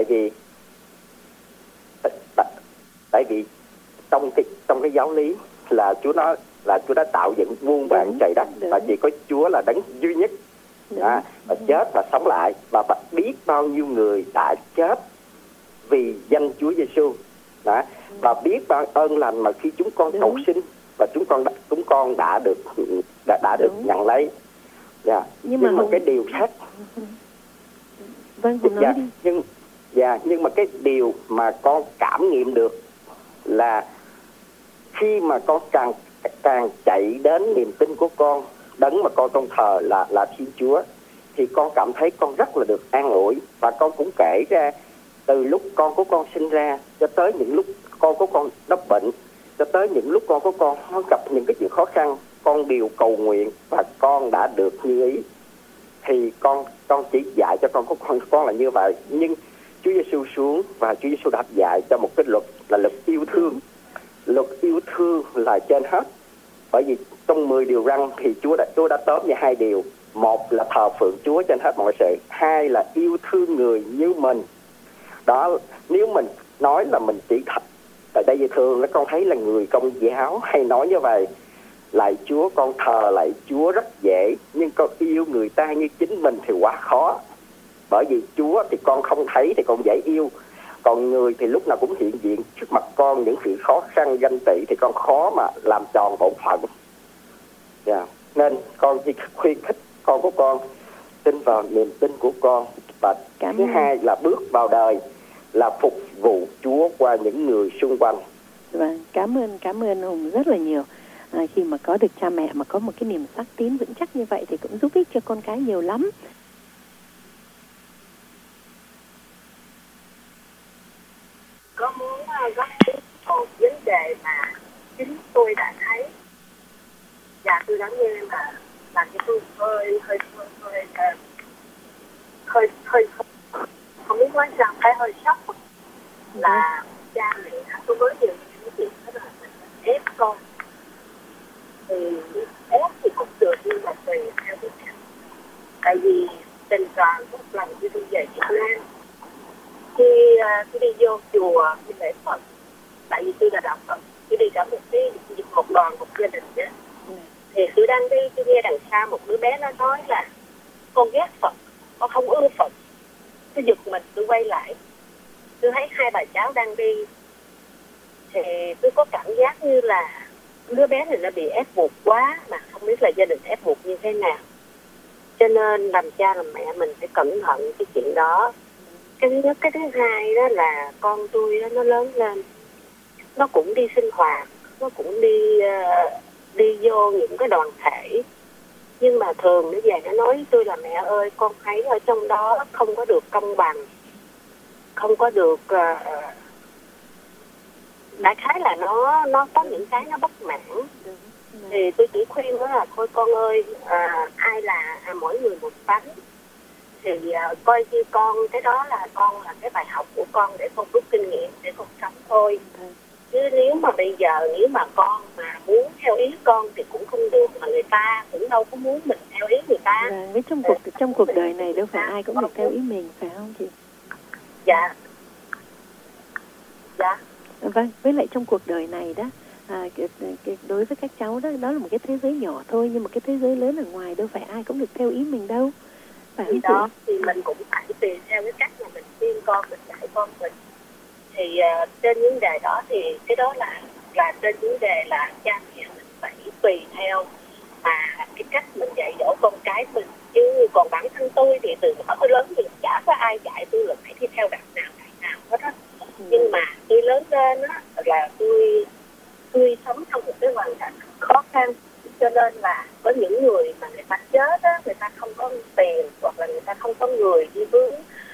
vì trong cái giáo lý là Chúa đã tạo dựng muôn vàn trời đất, và chỉ có Chúa là đấng duy nhất, và chết và sống lại, và biết bao nhiêu người đã chết vì danh Chúa Giêsu, và biết bao ơn lành mà khi chúng con cầu xin và chúng con đã được nhận lấy. Nhưng mà cái điều khác. Vâng, nói đi. Nhưng mà cái điều mà con cảm nghiệm được là khi mà con càng chạy đến niềm tin của con, đấng mà con tôn thờ là Thiên Chúa, thì con cảm thấy con rất là được an ủi. Và con cũng kể ra từ lúc con của con sinh ra cho tới những lúc con của con đắp bệnh, cho tới những lúc con của con nó gặp những cái chuyện khó khăn, con đều cầu nguyện và con đã được như ý. Thì con chỉ dạy cho con của con là như vậy. Nhưng Chúa Giêsu xuống và Chúa Giêsu đã dạy cho một cái luật là luật yêu thương. Luật yêu thương là trên hết. Bởi vì trong 10 điều răn thì Chúa đã tóm về 2 điều. Một là thờ phượng Chúa trên hết mọi sự, 2 là yêu thương người như mình. Đó, nếu mình nói là mình chỉ tại đây thường con thấy là người Công giáo hay nói như vậy, lạy Chúa, con thờ lạy Chúa rất dễ, nhưng con yêu người ta như chính mình thì quá khó. Bởi vì Chúa thì con không thấy thì con dễ yêu, còn người thì lúc nào cũng hiện diện trước mặt con những sự khó khăn ganh tị thì con khó mà làm tròn bổn phận. Nên con chỉ khuyến khích con của con tin vào niềm tin của con, và thứ hai là bước vào đời là phục vụ Chúa qua những người xung quanh. Vâng, cảm ơn Hùng rất là nhiều. Khi mà có được cha mẹ mà có một cái niềm xác tín vững chắc như vậy thì cũng giúp ích cho con cái nhiều lắm. Có muốn góp ý một vấn đề mà chính tôi đã thấy và tôi đã nghe mà làm cho tôi hơi không biết nói sao, phải hơi sốc. Là cha mẹ tôi mới nhiều những chuyện đó là mình ép con, thì ép thì cũng được nhưng mà tùy theo cái cách. Tại vì tình cờ một lần khi tôi về Việt Nam, khi tôi đi vô chùa đi lễ Phật, tại vì tôi là đạo Phật, tôi đi cả một đoàn một gia đình đó, thì tôi đang đi, tôi nghe đằng xa một đứa bé nó nói là con ghét Phật, con không ưa Phật. Tôi giật mình, tôi quay lại, tôi thấy 2 bà cháu đang đi, thì tôi có cảm giác như là đứa bé này nó bị ép buộc quá, mà không biết là gia đình ép buộc như thế nào. Cho nên làm cha làm mẹ mình phải cẩn thận cái chuyện đó. Cái thứ nhất, cái thứ hai đó là con tôi đó, nó lớn lên, nó cũng đi sinh hoạt, nó cũng đi vô những cái đoàn thể, nhưng mà thường nó về nó nói với tôi là mẹ ơi, con thấy ở trong đó không có được công bằng, không có được đại khái là nó có những cái nó bất mãn. Thì tôi chỉ khuyên nó là thôi con ơi, ai là mỗi người một tánh, thì coi như con cái đó là con là cái bài học của con để con rút kinh nghiệm để con sống thôi. Chứ nếu mà bây giờ nếu mà con mà muốn theo ý con thì cũng không được, mà người ta cũng đâu có muốn mình theo ý người ta. Với trong cuộc đời này đâu phải ai cũng được theo ý mình, phải không chị? Dạ. Vâng, với lại trong cuộc đời này đó, đối với các cháu đó là một cái thế giới nhỏ thôi, nhưng mà cái thế giới lớn ở ngoài đâu phải ai cũng được theo ý mình đâu, phải không chị? Đó thì mình cũng phải tùy theo cái cách mà mình khuyên con, mình dạy con mình. Thì trên vấn đề đó thì cái đó là trên vấn đề là cha mẹ mình phải tùy theo cái cách mình dạy dỗ con cái mình. Chứ còn bản thân tôi thì từ nhỏ tới lớn thì chả có ai dạy tôi là phải đi theo đạo nào hết á. Nhưng mà tôi lớn lên á là tôi sống trong một cái hoàn cảnh khó khăn, cho nên là có những người mà người ta chết á, người ta không có tiền hoặc là người ta không có người đi hướng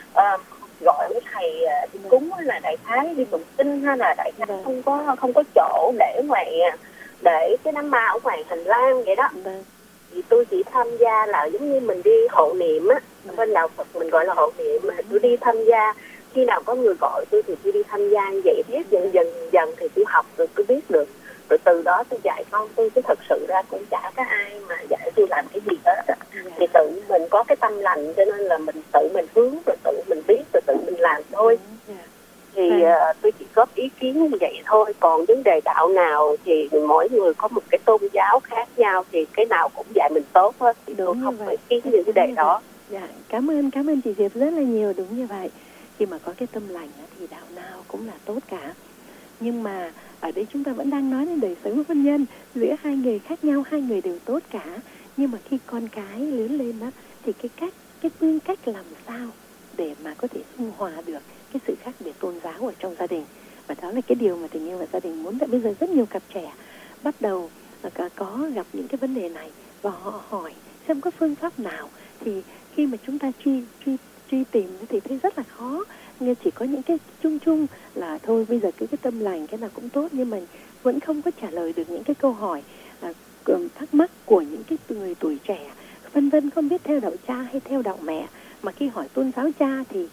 gọi với thầy đi cúng, là đại thái đi tụng kinh, hay là đại thái không có chỗ để ngoài để cái đám ma ở ngoài hành lang vậy đó. Thì tôi chỉ tham gia là giống như mình đi hộ niệm á, bên đạo Phật mình gọi là hộ niệm, mà tôi đi tham gia khi nào có người gọi tôi thì tôi đi tham gia như vậy. Biết dần thì tôi học rồi tôi biết được, rồi từ đó tôi dạy con tôi. Chứ thật sự ra cũng chả có ai mà dạy tôi làm cái gì hết á. Thì tự mình có cái tâm lành, cho nên là mình tự mình hướng, rồi tự mình biết, rồi tự mình làm thôi. Thì tôi chỉ góp ý kiến như vậy thôi. Còn vấn đề đạo nào thì mỗi người có một cái tôn giáo khác nhau, thì cái nào cũng dạy mình tốt hết. Thì tôi không phải ý kiến những cái đề đó. Dạ, cảm ơn chị Diệp rất là nhiều. Đúng như vậy, khi mà có cái tâm lành thì đạo nào cũng là tốt cả. Nhưng mà ở đây chúng ta vẫn đang nói đến đời sống hôn nhân giữa hai người khác nhau, hai người đều tốt cả. Nhưng mà khi con cái lớn lên đó thì cái phương cách làm sao để mà có thể dung hòa được cái sự khác biệt tôn giáo ở trong gia đình. Và đó là cái điều mà Tình Yêu Và Gia Đình muốn. Tại bây giờ rất nhiều cặp trẻ bắt đầu có gặp những cái vấn đề này và họ hỏi xem có phương pháp nào. Thì khi mà chúng ta truy tìm thì thấy rất là khó. Nên chỉ có những cái chung là thôi bây giờ cứ cái tâm lành cái nào cũng tốt, nhưng mà vẫn không có trả lời được những cái câu hỏi thắc mắc của những cái người tuổi trẻ, vân vân, không biết theo đạo cha hay theo đạo mẹ. Mà khi hỏi tôn giáo cha thì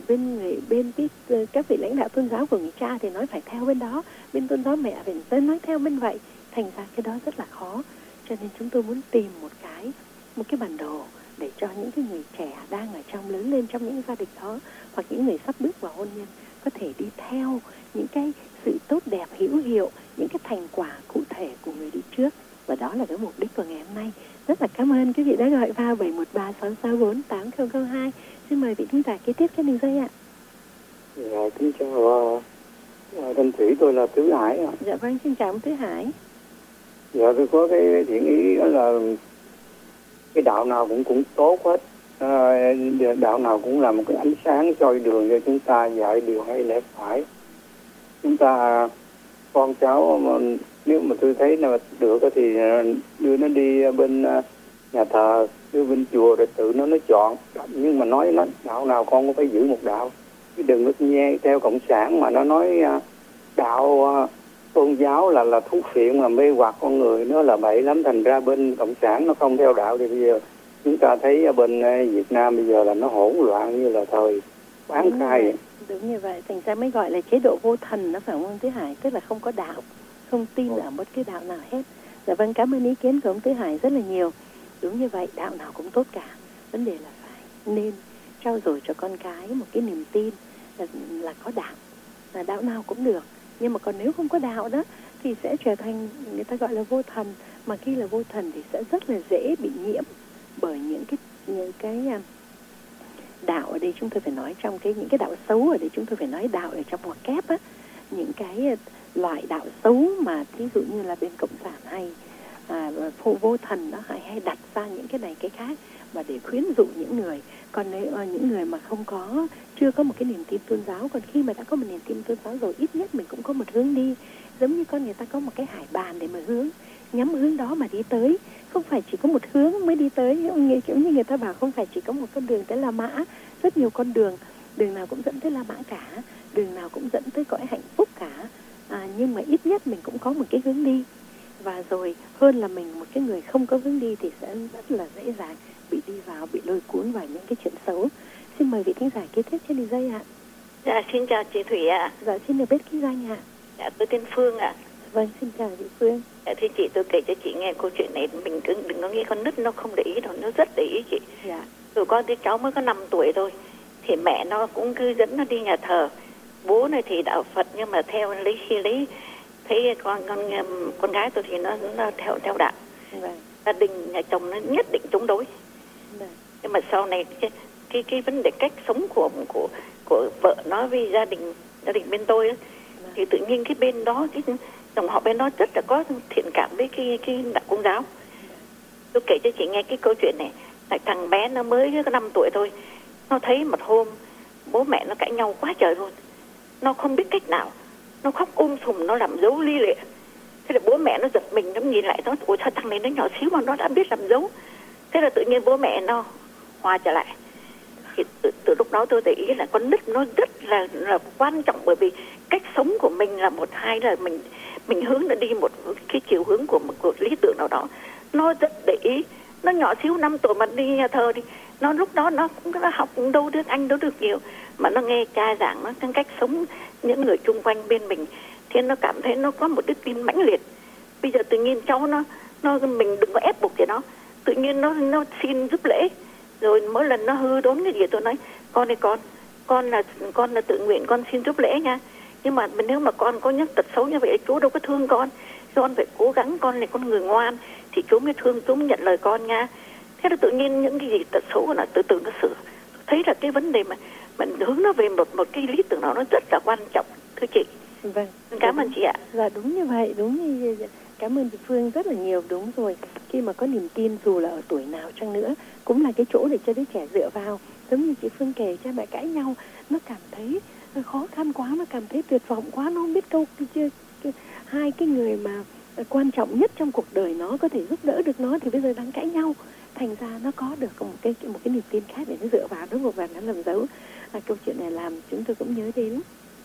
bên các vị lãnh đạo tôn giáo của người cha thì nói phải theo bên đó, bên tôn giáo mẹ phải nói theo bên vậy. Thành ra cái đó rất là khó. Cho nên chúng tôi muốn tìm một cái bản đồ để cho những cái người trẻ đang ở trong, lớn lên trong những gia đình đó, hoặc những người sắp bước vào hôn nhân có thể đi theo những cái sự tốt đẹp hữu hiệu, những cái thành quả cụ thể của người đi trước. Và đó là cái mục đích của ngày hôm nay. Rất là cảm ơn quý vị đã gọi vào 713664802. Xin mời vị thính giả kế tiếp trên đường dây ạ. Dạ, kính chào Thanh Thủy, tôi là Tứ Hải ạ. Dạ vâng, xin chào ông Tứ Hải. Dạ, tôi có cái thiện ý đó là cái đạo nào cũng tốt hết. Đạo nào cũng là một cái ánh sáng soi đường cho chúng ta dạy điều hay lẽ phải. Chúng ta con cháu mà, nếu mà tôi thấy là được thì đưa nó đi bên nhà thờ, đưa bên chùa rồi tự nó chọn. Nhưng mà nói nó đạo nào con cũng phải giữ một đạo, chứ đừng có nghe theo cộng sản mà nó nói đạo tôn giáo là thuốc phiện mà mê hoặc con người, nó là bậy lắm. Thành ra bên cộng sản nó không theo đạo thì bây giờ chúng ta thấy ở bên Việt Nam bây giờ là nó hỗn loạn như là thời bán khai. Đúng như vậy, thành ra mới gọi là chế độ vô thần đó, phải không ông Tứ Hải? Tức là không có đạo, không tin ở một cái đạo nào hết. Dạ vâng, cảm ơn ý kiến của ông Tứ Hải rất là nhiều. Đúng như vậy, đạo nào cũng tốt cả. Vấn đề là phải nên trao dồi cho con cái một cái niềm tin là có đạo, là đạo nào cũng được. Nhưng mà còn nếu không có đạo đó thì sẽ trở thành, người ta gọi là vô thần. Mà khi là vô thần thì sẽ rất là dễ bị nhiễm bởi những cái đạo ở đây chúng tôi phải nói trong những cái đạo xấu. Ở đây chúng tôi phải nói đạo ở trong ngoặc kép á, những cái loại đạo xấu mà thí dụ như là bên cộng sản hay vô thần đó hay đặt ra những cái này cái khác mà để khuyến dụ những người. Còn nếu những người mà chưa có một cái niềm tin tôn giáo, còn khi mà đã có một niềm tin tôn giáo rồi ít nhất mình cũng có một hướng đi Giống như con người ta có một cái hải bàn để mà nhắm hướng đó mà đi tới, không phải chỉ có một hướng mới đi tới. Kiểu như người ta bảo không phải chỉ có một con đường tới La Mã, rất nhiều con đường, đường nào cũng dẫn tới La Mã cả, đường nào cũng dẫn tới cõi hạnh phúc cả. Nhưng mà ít nhất mình cũng có một cái hướng đi, và rồi hơn là mình một cái người không có hướng đi thì sẽ rất là dễ dàng bị đi vào, bị lôi cuốn vào những cái chuyện xấu. Xin mời vị thính giả kế tiếp trên đường dây ạ. Dạ, xin chào chị Thủy ạ. Dạ, xin được biết ký danh ạ. Dạ, tôi tên Phương ạ. Vâng, xin chào chị Phương. Dạ, thưa chị, tôi kể cho chị nghe câu chuyện này, mình đừng có nghĩ con nít nó không để ý đâu, nó rất để ý chị. Dạ. Rồi con đứa cháu mới có 5 tuổi thôi, thì mẹ nó cũng cứ dẫn nó đi nhà thờ. Bố này thì đạo Phật, nhưng mà khi lấy thấy con gái tôi thì nó theo đạo. Vâng. Gia đình nhà chồng nó nhất định chống đối. Vâng. Nhưng mà sau này cái vấn đề cách sống của vợ nó với gia đình bên tôi ấy, thì tự nhiên cái bên đó, cái dòng họ bên đó rất là có thiện cảm với cái đạo Công giáo. Tôi kể cho chị nghe cái câu chuyện này. Là thằng bé nó mới có 5 tuổi thôi, nó thấy một hôm bố mẹ nó cãi nhau quá trời luôn, nó không biết cách nào, nó khóc sùm, nó làm dấu li lịa. Thế là bố mẹ nó giật mình, nó nhìn lại, nó ôi sao thằng này nó nhỏ xíu mà nó đã biết làm dấu. Thế là tự nhiên bố mẹ nó hòa trở lại. Thì từ lúc đó tôi để ý là con nít nó rất là quan trọng, bởi vì cách sống của mình là một, hai là mình hướng nó đi một cái chiều hướng của một lý tưởng nào đó. Nó rất để ý, nó nhỏ xíu 5 tuổi mà đi nhà thờ đi, nó lúc đó nó cũng học cũng đâu được Anh đâu được nhiều, mà nó nghe cha giảng nó cái cách sống những người chung quanh bên mình, thế nó cảm thấy nó có một đức tin mãnh liệt. Bây giờ tự nhiên cháu nó mình đừng có ép buộc gì nó, tự nhiên nó xin giúp lễ. Rồi mỗi lần nó hư đốn cái gì tôi nói con ơi con là tự nguyện, con xin giúp lễ nha, nhưng mà nếu mà con có những tật xấu như vậy chú đâu có thương con phải cố gắng, con là con người ngoan thì chú mới thương, chú mới nhận lời con nha. Thế là tự nhiên những cái gì tật xấu của nó từ từ nó sửa. Thấy là cái vấn đề mà mình hướng nó về một cái lý tưởng nào nó rất là quan trọng, thưa chị. Vâng. Cảm ơn chị ạ. Dạ đúng như vậy, đúng như cảm ơn chị Phương rất là nhiều. Đúng rồi, khi mà có niềm tin dù là ở tuổi nào chăng nữa cũng là cái chỗ để cho đứa trẻ dựa vào. Giống như chị Phương kể, cha mẹ cãi nhau, nó cảm thấy khó khăn quá, nó cảm thấy tuyệt vọng quá, nó không biết hai cái người mà quan trọng nhất trong cuộc đời nó có thể giúp đỡ được nó thì bây giờ đang cãi nhau. Thành ra nó có được một cái niềm tin khác để nó dựa vào, nó vội vàng nó làm dấu. Câu chuyện này làm chúng tôi cũng nhớ đến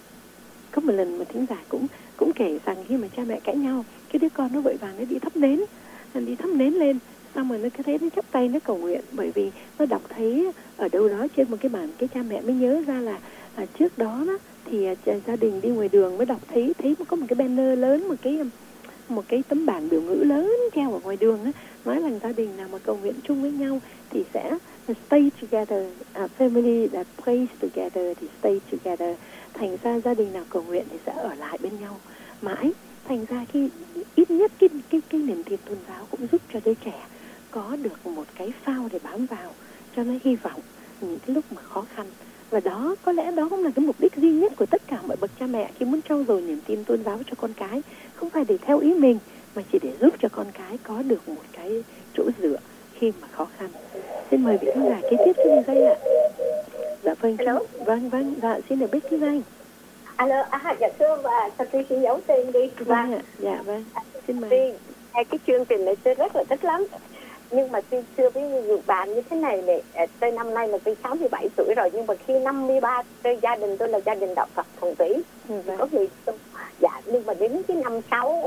có một lần mà thính giả cũng kể rằng khi mà cha mẹ cãi nhau, cái đứa con nó vội vàng nó đi thắp nến lên, xong rồi nó cứ thấy nó chắp tay nó cầu nguyện, bởi vì nó đọc thấy ở đâu đó trên một cái bản, cái cha mẹ mới nhớ ra là trước đó thì gia đình đi ngoài đường mới đọc thấy có một cái banner lớn, một cái tấm bảng biểu ngữ lớn treo ở ngoài đường nói rằng gia đình nào mà cầu nguyện chung với nhau thì sẽ stay together, family that prays together thì stay together. Thành ra gia đình nào cầu nguyện thì sẽ ở lại bên nhau mãi. Thành ra khi ít nhất cái niềm tin tôn giáo cũng giúp cho đứa trẻ có được một cái phao để bám vào, cho nó hy vọng những cái lúc mà khó khăn. Và đó có lẽ đó cũng là cái mục đích duy nhất của tất cả mọi bậc cha mẹ khi muốn trau dồi niềm tin tôn giáo cho con cái, không phải để theo ý mình mà chỉ để giúp cho con cái có được một cái chỗ dựa khi mà khó khăn. Xin mời vị khán giả kế tiếp trên dây ạ. Dạ vâng. Vâng, dạ xin được biết cái danh. Alo, dạ thưa và thật tôi xin giấu tên đi. Vâng, dạ vâng. Xin mời. Cái chương trình này tôi rất là thích lắm. Nhưng mà tôi chưa biết nhiều bạn như thế này này. Tôi năm nay là tôi 67 tuổi rồi, nhưng mà khi 53 tôi gia đình tôi là gia đình đạo Phật thuần túy. Có người dạ, nhưng mà đến cái năm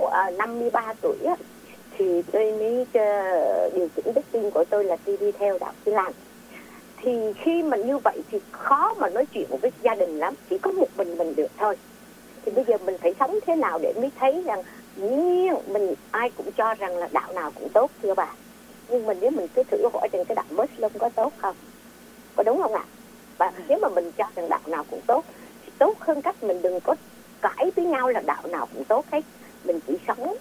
53 tuổi á, thì tôi mới điều chỉnh đức tin của tôi là tôi đi theo đạo Tin Lành. Thì khi mà như vậy thì khó mà nói chuyện với gia đình lắm, chỉ có một mình được thôi. Thì bây giờ mình phải sống thế nào để mới thấy rằng nhiên mình ai cũng cho rằng là đạo nào cũng tốt thưa bà. Nhưng mà nếu mình cứ thử hỏi rằng cái đạo Muslim có tốt không? Có đúng không ạ? Và nếu mà mình cho rằng đạo nào cũng tốt thì tốt hơn cách mình đừng có cãi với nhau là đạo nào cũng tốt hết. Mình chỉ sống,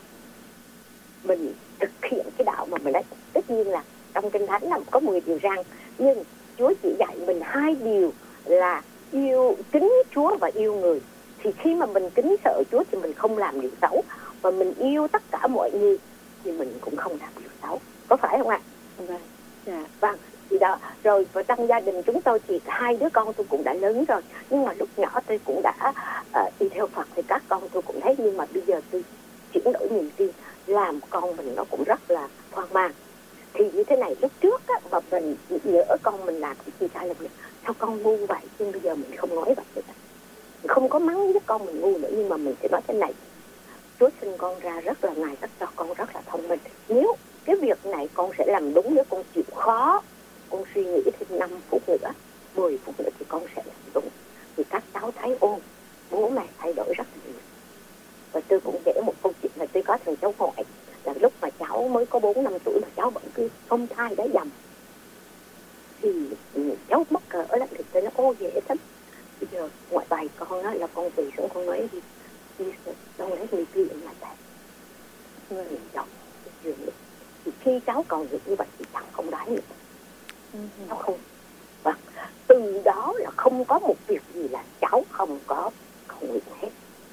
mình thực hiện cái đạo mà mình lấy. Tất nhiên là trong Kinh Thánh là có 10 điều răn, nhưng Chúa chỉ dạy mình 2 điều là yêu kính Chúa và yêu người. Thì khi mà mình kính sợ Chúa thì mình không làm điều xấu, và mình yêu tất cả mọi người thì mình cũng không làm điều xấu. Có phải không ạ? Vâng. Dạ. Vâng. Thì đó, rồi vào trong gia đình chúng tôi thì hai đứa con tôi cũng đã lớn rồi, nhưng mà lúc nhỏ tôi cũng đã đi theo Phật, thì các con tôi cũng thấy, nhưng mà bây giờ tôi chuyển đổi niềm tin, làm con mình nó cũng rất là hoang mang. Thì như thế này, lúc trước á, mà mình nhớ con mình làm cái gì sai lầm, sao con ngu vậy, nhưng bây giờ mình không nói vậy nữa. Mình không có mắng với con mình ngu nữa, nhưng mà mình sẽ nói thế này: Chúa sinh con ra rất là Ngài rất cho con rất là thông minh. Nếu cái việc này con sẽ làm đúng, nếu con chịu khó, con suy nghĩ thêm 5 phút nữa, 10 phút nữa thì con sẽ làm đúng. Thì các cháu thấy bố mẹ thay đổi rất là nhiều. Và tôi cũng kể một câu chuyện là tôi có thằng cháu ngoại, là lúc mà cháu mới có 4-5 tuổi mà cháu vẫn cứ không thai đá dầm. Thì cháu mắc cỡ lắm, thì tôi nói dễ lắm. Bây giờ ngoại bài con á, là con quỳ xuống con nói đi đâu lấy mi kia lại bài. Thì cháu thì khi cháu còn việc như vậy thì cháu không đái nữa. Cháu không. Và từ đó là không có một việc gì là cháu không nguyện hết.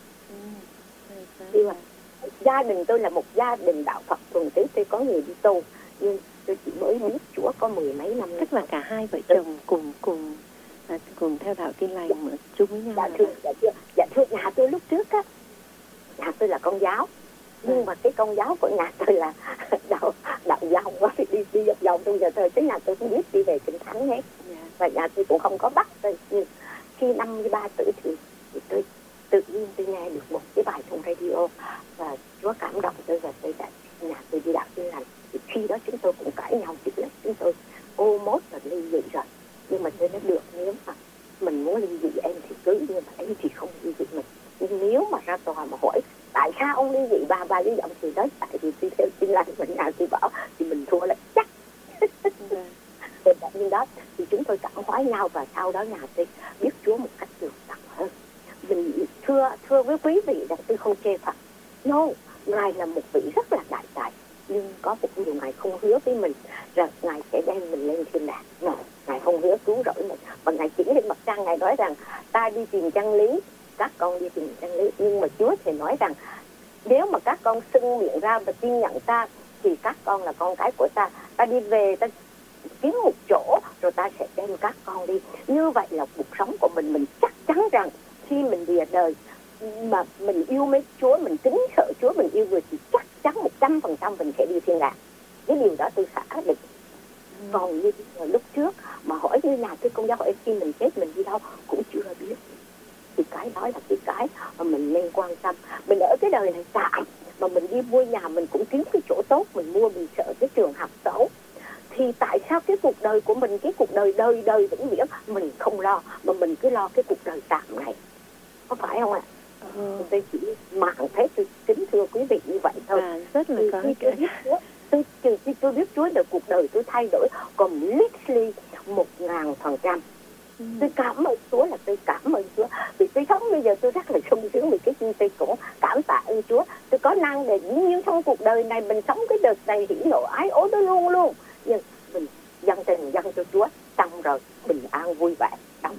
Nhưng mà gia đình tôi là một gia đình đạo Phật thuần túy, tôi có người đi tu, nhưng tôi chỉ mới biết Chúa có 10 mấy năm. Tức là cả hai vợ chồng cùng theo đạo Tin Lành mà chung với nhau. Dạ thưa, nhà tôi lúc trước á, nhà tôi là Công giáo, nhưng mà cái Công giáo của nhà tôi là đạo dòng quá, thì đi vòng trong giờ thời, tới nhà tôi cũng biết đi về Kinh Thánh hết. Và nhà tôi cũng không có bắt tôi. Nhưng khi 53 tuổi thì tôi tự nhiên tôi nghe được một cái bài trong radio và Chúa cảm động tôi, và tôi đã nhà tôi đi đạo Tin Lành. Thì khi đó chúng tôi cũng cãi nhau chứ lắm, chúng tôi mốt là ly dị rồi. Nhưng mà tôi nói được, nếu mà mình muốn ly dị em thì cứ, nhưng mà em thì không ly dị mình. Nhưng nếu mà ra tòa mà hỏi tại sao ông ly dị, bà lý giọng thì nói tại vì tôi theo Tin Lành, mình nhà tôi bảo thì mình thua là chắc. Nhưng đó thì chúng tôi cảm hóa nhau, và sau đó nhà tôi biết Chúa một cách tường tận hơn. Mình thưa với quý vị rằng tôi không chê Phật. No, Ngài là một vị rất là đại tài, nhưng có một điều Ngài không hứa với mình rằng Ngài sẽ đem mình lên thiên đàng. No, Ngài không hứa cứu rỗi mình, và Ngài chỉ lên mặt trăng, Ngài nói rằng ta đi tìm chân lý, các con đi tìm chân lý. Nhưng mà Chúa thì nói rằng nếu mà các con xưng miệng ra và tin nhận ta thì các con là con cái của ta. Ta đi về, ta kiếm một chỗ rồi ta sẽ đem các con đi. Như vậy là cuộc sống của mình chắc chắn rằng khi mình về đời mà mình yêu mến Chúa, mình kính sợ Chúa, mình yêu người thì chắc chắn 100% mình sẽ đi thiên đàng. Cái điều đó tôi xác định. Còn như lúc trước mà hỏi như nào, tôi Công giáo hỏi khi mình chết mình đi đâu cũng chưa biết. Thì cái đó là cái mà mình nên quan tâm. Mình ở cái đời này tạm, mà mình đi mua nhà mình cũng kiếm cái chỗ tốt mình mua, mình sợ cái trường học xấu. Thì tại sao cái cuộc đời của mình, cái cuộc đời đời vĩnh viễn mình không lo, mà mình cứ lo cái cuộc đời tạm này, có phải không ạ? Tôi chỉ mạng thế, tôi kính thưa quý vị như vậy thôi. Rất là có trừ khi tôi biết Chúa được, cuộc đời tôi thay đổi completely 1000%. Tôi cảm ơn Chúa, là tôi cảm ơn Chúa vì tôi sống bây giờ tôi rất là sung sướng, vì cái gì tôi cũng cảm tạ ơn Chúa. Tôi có năng để dĩ nhiên trong cuộc đời này mình sống cái đợt này hỉ nộ ái ố đó luôn, nhưng mình dâng tình dâng cho Chúa, xong rồi bình an vui vẻ.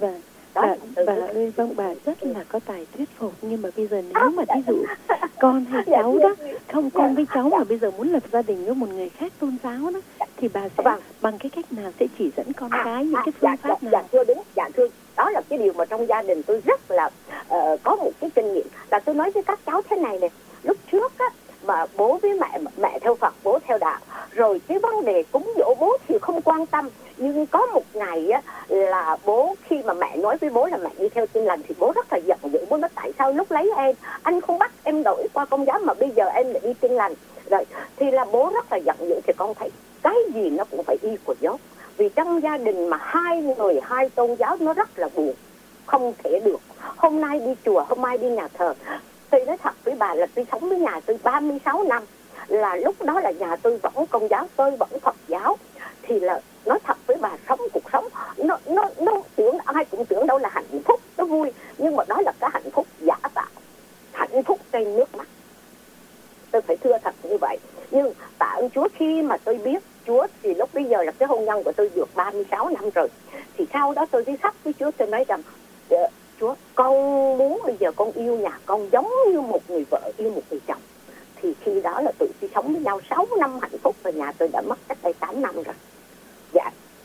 Bà rất là có tài thuyết phục. Nhưng mà bây giờ nếu mà ví dụ con hay cháu đó, không con với cháu mà bây giờ muốn lập gia đình với một người khác tôn giáo đó, thì bà sẽ bằng cái cách nào sẽ chỉ dẫn con cái những cái phương pháp nào? Dạ thưa, đó là cái điều mà trong gia đình tôi rất là có một cái kinh nghiệm, là tôi nói với các cháu thế này này. Lúc trước á, mà bố với mẹ theo Phật, bố theo đạo, rồi cái vấn đề cúng dỗ bố thì không quan tâm. Nhưng có một ngày á, là bố, khi mà mẹ nói với bố là mẹ đi theo Tin Lành thì bố rất là giận dữ. Bố nói tại sao lúc lấy anh không bắt em đổi qua Công giáo mà bây giờ em lại đi Tin Lành. Rồi thì là bố rất là giận dữ. Thì con thấy cái gì nó cũng phải y của dấu, vì trong gia đình mà hai người hai tôn giáo nó rất là buồn, không thể được. Hôm nay đi chùa, hôm nay đi nhà thờ. Tôi nói thật với bà là tôi sống với nhà tôi 36 năm, là lúc đó là nhà tôi vẫn Công giáo, tôi vẫn Phật giáo. Thì là nói thật với bà, sống cuộc sống nó tưởng ai cũng tưởng đâu là hạnh phúc, nó vui, nhưng mà đó là cái hạnh phúc giả tạo, hạnh phúc trên nước mắt. Tôi phải thưa thật như vậy. Nhưng tạ ơn Chúa, khi mà tôi biết Chúa thì lúc bây giờ là cái hôn nhân của tôi được 36 năm rồi. Thì sau đó tôi đi khắp với Chúa, tôi nói rằng Chúa, con muốn bây giờ con yêu nhà con giống như một người vợ yêu một người chồng. Thì khi đó là tụi tôi sống với nhau 6 năm hạnh phúc, và nhà tôi đã mất cách đây 8 năm rồi. Dạ,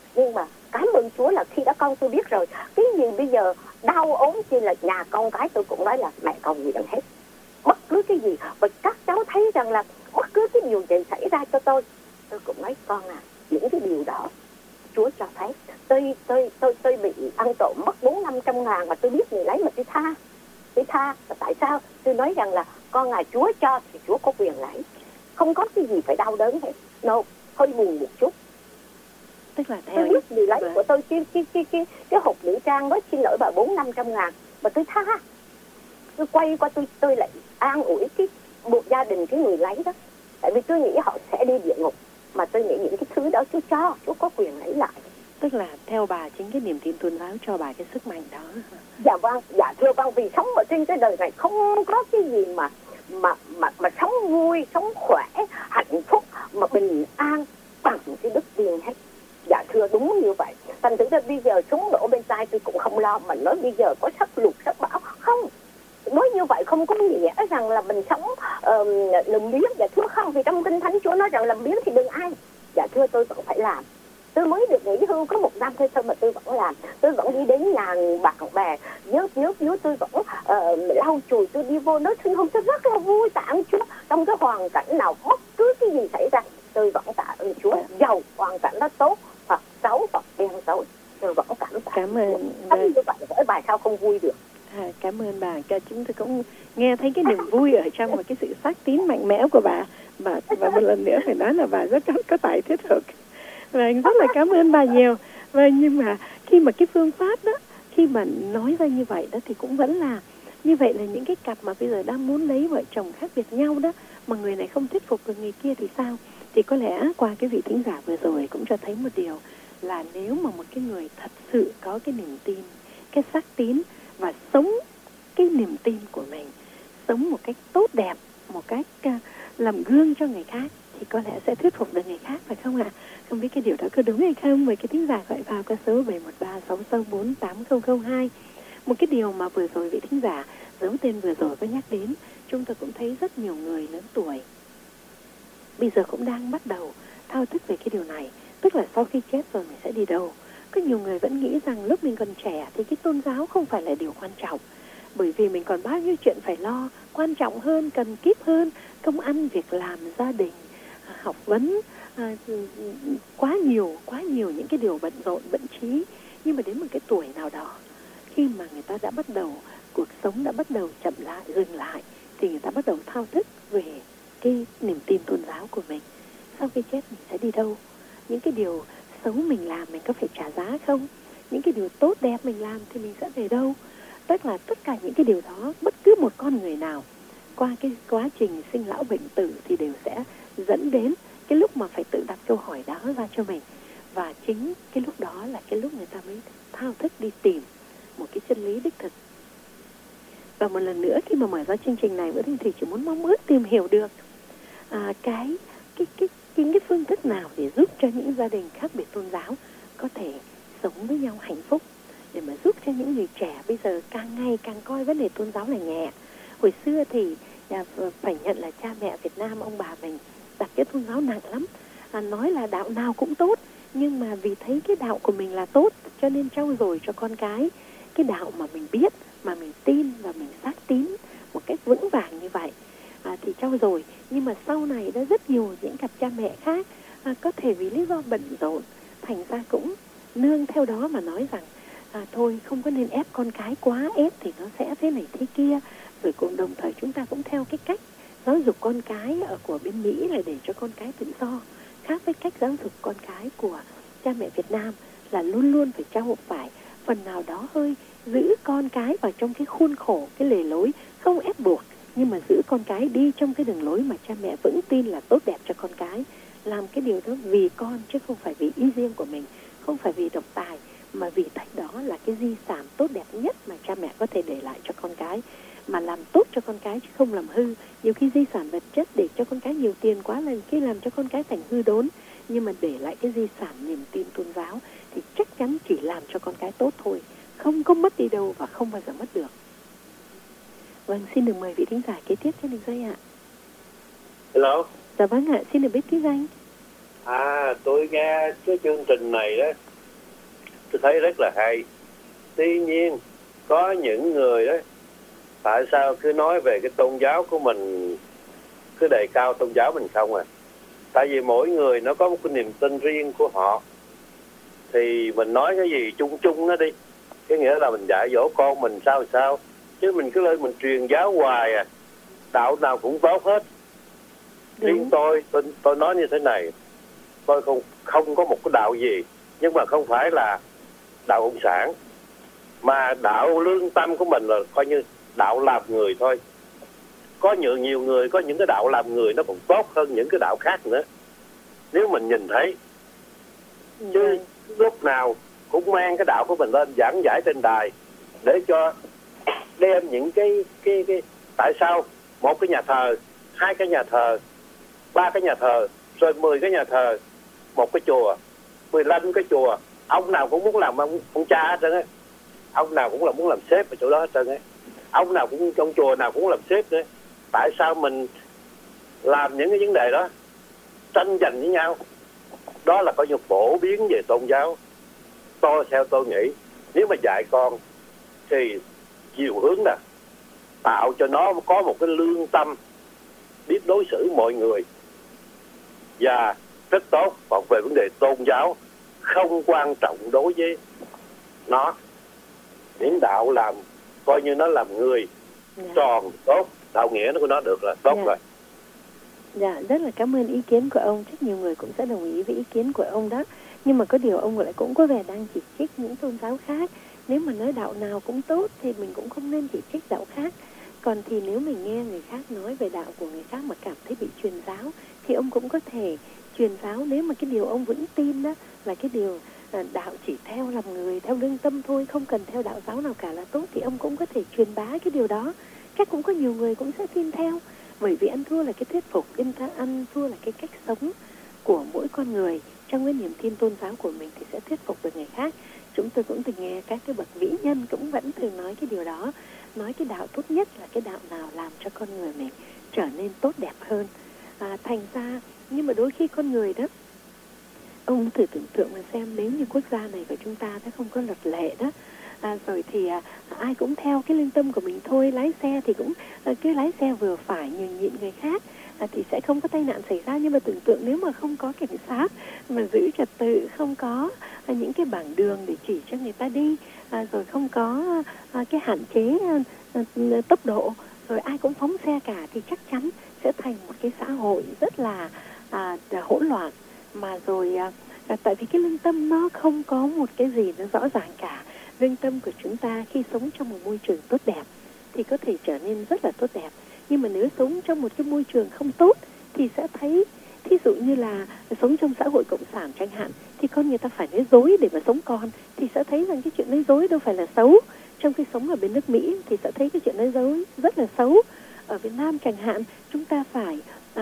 Nhưng mà cảm ơn Chúa là khi đó con tôi biết rồi, cái gì bây giờ đau ốm chi là nhà con cái tôi cũng nói là mẹ con gì đừng hết, bất cứ cái gì. Và các cháu thấy rằng là bất cứ cái điều gì xảy ra cho tôi cũng nói con à, những cái điều đó Chúa cho phép. Tôi bị ăn trộm mất 400-500 ngàn mà tôi biết người lấy mà tôi tha. Và tại sao tôi nói rằng là con à, Chúa cho thì Chúa có quyền lấy, không có cái gì phải đau đớn hết. Hơi buồn một chút. Tức là theo tôi biết người lấy của tôi cái hộp nữ trang đó, xin lỗi bà 400-500 ngàn mà tôi tha. Tôi quay qua tôi lại an ủi cái một gia đình cái người lấy đó, tại vì tôi nghĩ họ sẽ đi địa ngục, mà tôi nghĩ những cái thứ đó Chúa cho, Chúa có quyền lấy lại. Tức là theo bà chính cái niềm tin tôn giáo cho bà cái sức mạnh đó. Dạ vâng, dạ thưa vâng, vì sống ở trên cái đời này không có cái gì mà sống vui, sống khỏe, hạnh phúc mà bình an bằng cái đức tin hết. Dạ thưa đúng như vậy. Thành thử ra bây giờ súng nổ bên tai tôi cũng không lo, mà nói bây giờ có sắp lụt sắp bão không. Nói như vậy không có nghĩa rằng là mình sống lầm biếng. Dạ thưa không, vì trong Kinh Thánh Chúa nói rằng làm biếng thì đừng ai. Dạ thưa tôi vẫn phải làm. Tôi mới được nghỉ hưu có 1 năm thôi mà tôi vẫn làm. Tôi vẫn đi đến nhà bạn bè nhớ tôi vẫn lau chùi, tôi đi vô nói xin hôn, tôi rất là vui tạ ơn Chúa. Trong cái hoàn cảnh nào bất cứ cái gì xảy ra tôi vẫn tạ ơn Chúa, giàu hoàn cảnh nó tốt hoặc xấu hoặc đen tối tôi vẫn cảm ơn. Như vậy hỏi bài sao không vui được. Cảm ơn bà. Chúng tôi cũng nghe thấy cái niềm vui ở trong một cái sự xác tín mạnh mẽ của bà. Và một lần nữa phải nói là bà rất có tài thiết thực. Và anh rất là cảm ơn bà nhiều. Và nhưng mà khi mà cái phương pháp đó, khi mà nói ra như vậy đó thì cũng vẫn là như vậy, là những cái cặp mà bây giờ đang muốn lấy vợ chồng khác biệt nhau đó, mà người này không thuyết phục được người kia thì sao? Thì có lẽ qua cái vị thính giả vừa rồi cũng cho thấy một điều là nếu mà một cái người thật sự có cái niềm tin, cái xác tín và sống cái niềm tin của mình, sống một cách tốt đẹp, một cách làm gương cho người khác, thì có lẽ sẽ thuyết phục được người khác, phải không ạ? Không biết cái điều đó có đúng hay không? Mời cái thính giả gọi vào qua số 713-664-8002. Một cái điều mà vừa rồi vị thính giả giấu tên vừa rồi có nhắc đến, chúng tôi cũng thấy rất nhiều người lớn tuổi bây giờ cũng đang bắt đầu thao thức về cái điều này. Tức là sau khi chết rồi mình sẽ đi đâu? Có nhiều người vẫn nghĩ rằng lúc mình còn trẻ thì cái tôn giáo không phải là điều quan trọng, bởi vì mình còn bao nhiêu chuyện phải lo, quan trọng hơn, cần kíp hơn, công ăn, việc làm, gia đình, học vấn, quá nhiều những cái điều bận rộn, bận trí. Nhưng mà đến một cái tuổi nào đó, khi mà người ta đã bắt đầu, cuộc sống đã bắt đầu chậm lại, dừng lại, thì người ta bắt đầu thao thức về cái niềm tin tôn giáo của mình. Sau khi chết mình sẽ đi đâu? Những cái điều xấu mình làm mình có phải trả giá không? Những cái điều tốt đẹp mình làm thì mình sẽ về đâu? Tức là tất cả những cái điều đó, bất cứ một con người nào qua cái quá trình sinh lão bệnh tử thì đều sẽ dẫn đến cái lúc mà phải tự đặt câu hỏi đó ra cho mình. Và chính cái lúc đó là cái lúc người ta mới thao thức đi tìm một cái chân lý đích thực. Và một lần nữa khi mà mở ra chương trình này, Bữa Thanh Thủy chỉ muốn mong ước tìm hiểu được những cái phương thức nào để giúp cho những gia đình khác biệt tôn giáo có thể sống với nhau hạnh phúc, để mà giúp cho những người trẻ bây giờ càng ngày càng coi vấn đề tôn giáo là nhẹ. Hồi xưa thì phải nhận là cha mẹ Việt Nam, ông bà mình đặt cái tôn giáo nặng lắm, nói là đạo nào cũng tốt, nhưng mà vì thấy cái đạo của mình là tốt cho nên trau dồi cho con cái đạo mà mình biết, mà mình tin và mình xác tín một cách vững vàng như vậy. Thì trau dồi, nhưng mà sau này đã rất nhiều những cặp cha mẹ khác có thể vì lý do bận rộn, thành ra cũng nương theo đó mà nói rằng thôi không có nên ép con cái quá, ép thì nó sẽ thế này thế kia. Rồi cũng đồng thời chúng ta cũng theo cái cách giáo dục con cái ở của bên Mỹ là để cho con cái tự do, khác với cách giáo dục con cái của cha mẹ Việt Nam là luôn luôn phải phần nào đó hơi giữ con cái vào trong cái khuôn khổ, cái lề lối, không ép buộc, nhưng mà giữ con cái đi trong cái đường lối mà cha mẹ vững tin là tốt đẹp cho con cái. Làm cái điều đó vì con chứ không phải vì ý riêng của mình, không phải vì độc tài, mà vì tại đó là cái di sản tốt đẹp nhất mà cha mẹ có thể để lại cho con cái. Mà làm tốt cho con cái chứ không làm hư. Nhiều khi di sản vật chất để cho con cái nhiều tiền quá là khi làm cho con cái thành hư đốn. Nhưng mà để lại cái di sản niềm tin tôn giáo thì chắc chắn chỉ làm cho con cái tốt thôi, không có mất đi đâu và không bao giờ mất được. Vâng, xin được mời vị thính giả kế tiếp trên đường dây ạ. Hello. Dạ vâng ạ, xin được biết ký danh. Tôi nghe cái chương trình này đó tôi thấy rất là hay. Tuy nhiên có những người đó, tại sao cứ nói về cái tôn giáo của mình, cứ đề cao tôn giáo mình không à? Tại vì mỗi người nó có một cái niềm tin riêng của họ, thì mình nói cái gì chung chung nó đi, cái nghĩa là mình dạy dỗ con mình sao, chứ mình cứ lên mình truyền giáo hoài à, đạo nào cũng tốt hết. Riêng tôi nói như thế này, tôi không có một cái đạo gì, nhưng mà không phải là đạo cộng sản, mà đạo lương tâm của mình là coi như đạo làm người thôi. Có nhiều người có những cái đạo làm người nó còn tốt hơn những cái đạo khác nữa, nếu mình nhìn thấy. Chứ lúc nào cũng mang cái đạo của mình lên giảng giải trên đài để cho đem những cái tại sao một cái nhà thờ, 2 cái nhà thờ, 3 cái nhà thờ, rồi 10 cái nhà thờ, một cái chùa, 15 cái chùa, ông nào cũng muốn làm ông cha hết trơn á, ông nào cũng là muốn làm sếp ở chỗ đó hết trơn á, ông nào cũng trong chùa nào cũng làm sếp nữa. Tại sao mình làm những cái vấn đề đó tranh giành với nhau? Đó là coi như phổ biến về tôn giáo. Theo tôi nghĩ, nếu mà dạy con thì chiều hướng là tạo cho nó có một cái lương tâm, biết đối xử mọi người, và rất tốt. Còn về vấn đề tôn giáo không quan trọng đối với nó. Những đạo làm coi như nó làm người tròn tốt, đạo nghĩa của nó được là tốt rồi. Dạ, rất là cảm ơn ý kiến của ông. Rất nhiều người cũng sẽ đồng ý với ý kiến của ông đó. Nhưng mà có điều ông lại cũng có vẻ đang chỉ trích những tôn giáo khác. Nếu mà nói đạo nào cũng tốt thì mình cũng không nên chỉ trích đạo khác. Còn thì nếu mình nghe người khác nói về đạo của người khác mà cảm thấy bị truyền giáo, thì ông cũng có thể truyền giáo. Nếu mà cái điều ông vững tin đó là cái điều đạo chỉ theo làm người, theo lương tâm thôi, không cần theo đạo giáo nào cả là tốt, thì ông cũng có thể truyền bá cái điều đó. Chắc cũng có nhiều người cũng sẽ tin theo. Bởi vì ăn thua là cái thuyết phục, ăn thua là cái cách sống của mỗi con người. Trong cái niềm tin tôn giáo của mình thì sẽ thuyết phục được người khác. Chúng tôi cũng từng nghe các cái bậc vĩ nhân cũng vẫn thường nói cái điều đó. Nói cái đạo tốt nhất là cái đạo nào làm cho con người mình trở nên tốt đẹp hơn. Thành ra, nhưng mà đôi khi con người đó, ông thử tưởng tượng mà xem, nếu như quốc gia này của chúng ta nó không có luật lệ đó, rồi thì ai cũng theo cái lương tâm của mình thôi. Lái xe thì cũng cứ lái xe vừa phải, nhường nhịn người khác, thì sẽ không có tai nạn xảy ra. Nhưng mà tưởng tượng nếu mà không có cảnh sát mà giữ trật tự, không có những cái bảng đường để chỉ cho người ta đi, rồi không có cái hạn chế tốc độ, rồi ai cũng phóng xe cả, thì chắc chắn sẽ thành một cái xã hội rất là hỗn loạn. Mà rồi tại vì cái lương tâm nó không có một cái gì nó rõ ràng cả. Lương tâm của chúng ta khi sống trong một môi trường tốt đẹp thì có thể trở nên rất là tốt đẹp. Nhưng mà nếu sống trong một cái môi trường không tốt thì sẽ thấy, thí dụ như là sống trong xã hội cộng sản chẳng hạn, thì con người ta phải nói dối để mà sống còn, thì sẽ thấy rằng cái chuyện nói dối đâu phải là xấu. Trong khi sống ở bên nước Mỹ thì sẽ thấy cái chuyện nói dối rất là xấu. Ở Việt Nam chẳng hạn, chúng ta phải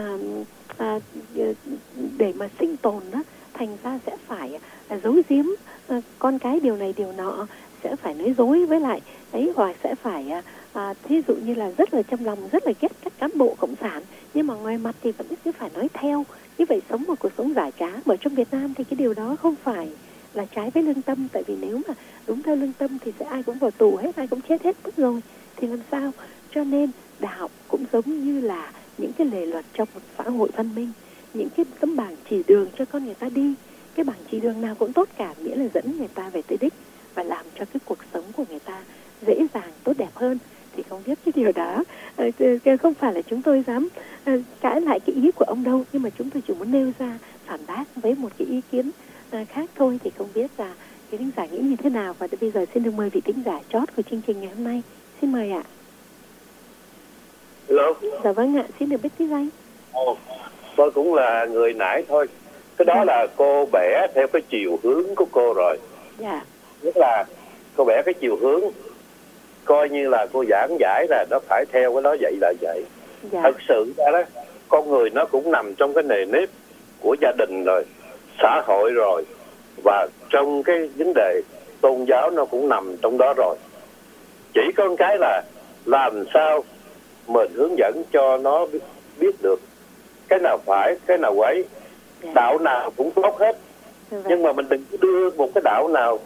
để mà sinh tồn đó, thành ra sẽ phải giấu giếm con cái điều này điều nọ, sẽ phải nói dối với lại ấy, hoặc sẽ phải thí dụ như là rất là trong lòng rất là ghét các cán bộ cộng sản, nhưng mà ngoài mặt thì vẫn cứ phải nói theo. Như vậy sống một cuộc sống giải trá. Mà trong Việt Nam thì cái điều đó không phải là trái với lương tâm, tại vì nếu mà đúng theo lương tâm thì sẽ ai cũng vào tù hết, ai cũng chết hết mất rồi, thì làm sao? Cho nên đạo cũng giống như là những cái lề luật trong một xã hội văn minh, những cái tấm bảng chỉ đường cho con người ta đi. Cái bảng chỉ đường nào cũng tốt cả, miễn là dẫn người ta về tới đích và làm cho cái cuộc sống của người ta dễ dàng, tốt đẹp hơn. Thì không biết cái điều đó không phải là chúng tôi dám cãi lại cái ý của ông đâu, nhưng mà chúng tôi chỉ muốn nêu ra phản bác với một cái ý kiến khác thôi. Thì không biết là cái thính giả nghĩ như thế nào. Và bây giờ xin được mời vị thính giả chót của chương trình ngày hôm nay. Xin mời ạ. Hello. Dạ vâng ạ, xin được biết cái danh. Tôi cũng là người nãy thôi. Cái đó là cô bẻ theo cái chiều hướng của cô rồi. Dạ. Tức là cô bẻ cái chiều hướng, coi như là cô giảng giải là nó phải theo cái đó vậy là vậy. Dạ. Thật sự ra đó, con người nó cũng nằm trong cái nề nếp của gia đình rồi, xã hội rồi, và trong cái vấn đề tôn giáo nó cũng nằm trong đó rồi. Chỉ có cái là làm sao mình hướng dẫn cho nó biết được cái nào phải, cái nào quấy. Đạo nào cũng tốt hết, nhưng mà mình đừng đưa một cái đạo nào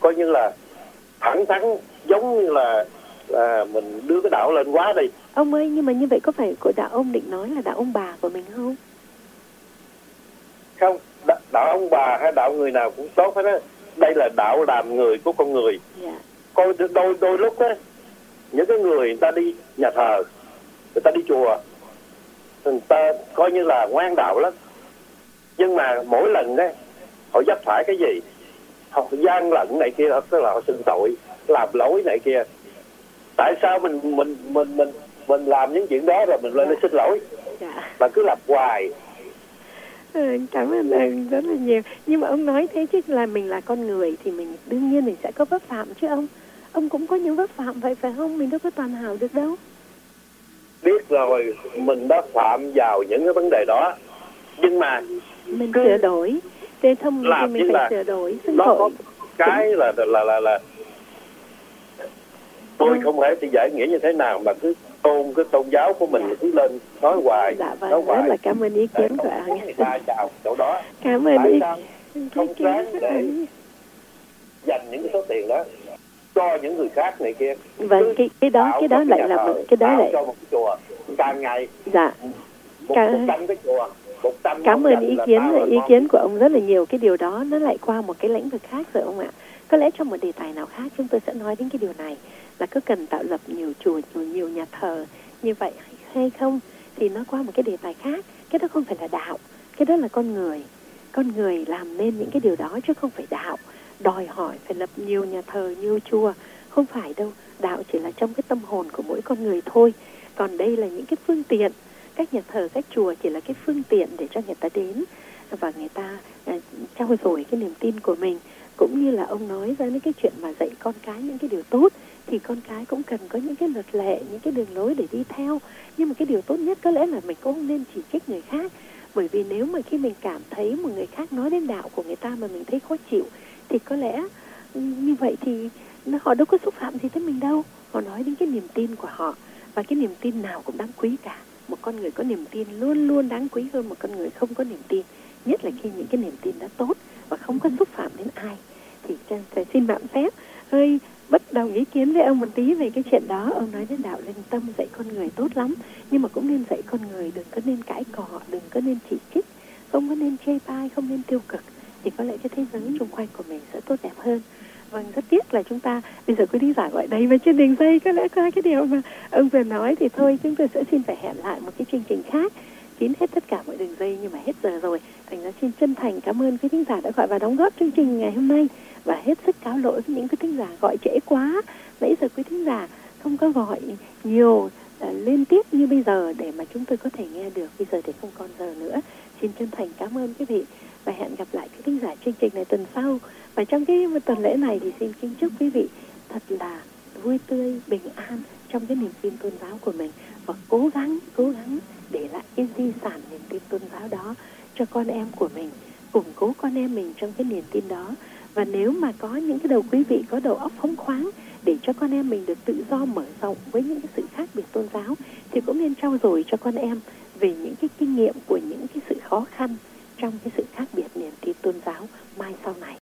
coi như là thẳng thắn, giống như là mình đưa cái đạo lên quá đi. Ông ơi, nhưng mà như vậy có phải của đạo ông định nói là đạo ông bà của mình không? Không, đạo ông bà hay đạo người nào cũng tốt hết á. Đây là đạo làm người của con người. Dạ. Coi đôi lúc á, những cái người ta đi nhà thờ, người ta đi chùa, người ta coi như là ngoan đạo lắm, nhưng mà mỗi lần á họ dấp phải cái gì, họ gian lận này kia, tức là họ xưng tội, làm lỗi này kia. Tại sao mình làm những chuyện đó rồi mình lên xin lỗi, mà cứ làm hoài. Cảm ơn ông rất là nhiều. Nhưng mà ông nói thế chứ là mình là con người thì mình đương nhiên mình sẽ có vấp phạm chứ ông cũng có những vấp phạm vậy phải không? Mình đâu có toàn hảo được đâu. Biết rồi, mình đã phạm vào những cái vấn đề đó, nhưng mà mình sửa đổi. Thế thông thì mình phải sửa đổi. Nó có cái là tôi không thể thì giải nghĩa như thế nào mà cứ cái tôn giáo của mình cứ lên nói hoài. Dạ vâng, rất là cảm ơn ý kiến của anh. Người ta chào chỗ đó. Cảm ơn ý không ráng để dành những cái số tiền đó cho những người khác này kia. Vâng, cái đó lại là một cái đó lại cho một cái chùa càng ngày. Dạ. 100 cái chùa. Cảm ơn ý kiến của ông rất là nhiều. Cái điều đó nó lại qua một cái lĩnh vực khác rồi ông ạ. Có lẽ trong một đề tài nào khác chúng tôi sẽ nói đến cái điều này, là có cần tạo lập nhiều chùa, nhiều nhà thờ như vậy hay không, thì nó qua một cái đề tài khác. Cái đó không phải là đạo, cái đó là con người làm nên những cái điều đó chứ không phải đạo. Đòi hỏi phải lập nhiều nhà thờ, nhiều chùa, không phải đâu. Đạo chỉ là trong cái tâm hồn của mỗi con người thôi. Còn đây là những cái phương tiện, các nhà thờ, các chùa chỉ là cái phương tiện để cho người ta đến và người ta trao dồi cái niềm tin của mình. Cũng như là ông nói ra những cái chuyện mà dạy con cái những cái điều tốt, thì con cái cũng cần có những cái luật lệ, những cái đường lối để đi theo. Nhưng mà cái điều tốt nhất có lẽ là mình cũng không nên chỉ trích người khác. Bởi vì nếu mà khi mình cảm thấy một người khác nói đến đạo của người ta mà mình thấy khó chịu, thì có lẽ như vậy thì họ đâu có xúc phạm gì tới mình đâu. Họ nói đến cái niềm tin của họ, và cái niềm tin nào cũng đáng quý cả. Một con người có niềm tin luôn luôn đáng quý hơn một con người không có niềm tin. Nhất là khi những cái niềm tin đã tốt và không có xúc phạm đến ai. Thì Trang sẽ xin mạn phép hơi bất đồng ý kiến với ông một tí về cái chuyện đó. Ông nói đến đạo linh tâm dạy con người tốt lắm, nhưng mà cũng nên dạy con người đừng có nên cãi cọ, đừng có nên chỉ trích, không có nên chê bai, không nên tiêu cực, thì có lẽ cái thế giới xung quanh của mình sẽ tốt đẹp hơn. Vâng, rất tiếc là chúng ta bây giờ quý thính giả gọi đây và trên đường dây có lẽ qua cái điều mà ông vừa nói thì thôi chúng tôi sẽ xin phải hẹn lại một cái chương trình khác. Kín hết tất cả mọi đường dây nhưng mà hết giờ rồi, thành ra xin chân thành cảm ơn quý thính giả đã gọi và đóng góp chương trình ngày hôm nay, và hết sức cáo lỗi với những quý thính giả gọi trễ quá. Nãy giờ quý thính giả không có gọi nhiều liên tiếp như bây giờ để mà chúng tôi có thể nghe được. Bây giờ thì không còn giờ nữa. Xin chân thành cảm ơn quý vị và hẹn gặp lại quý thính giả chương trình này tuần sau. Và trong cái tuần lễ này thì xin kính chúc quý vị thật là vui tươi, bình an trong cái niềm tin tôn giáo của mình, và cố gắng để lại cái di sản niềm tin tôn giáo đó cho con em của mình, củng cố con em mình trong cái niềm tin đó. Và nếu mà có những cái đầu quý vị có đầu óc phóng khoáng để cho con em mình được tự do mở rộng với những cái sự khác biệt tôn giáo, thì cũng nên trau dồi cho con em về những cái kinh nghiệm của những cái sự khó khăn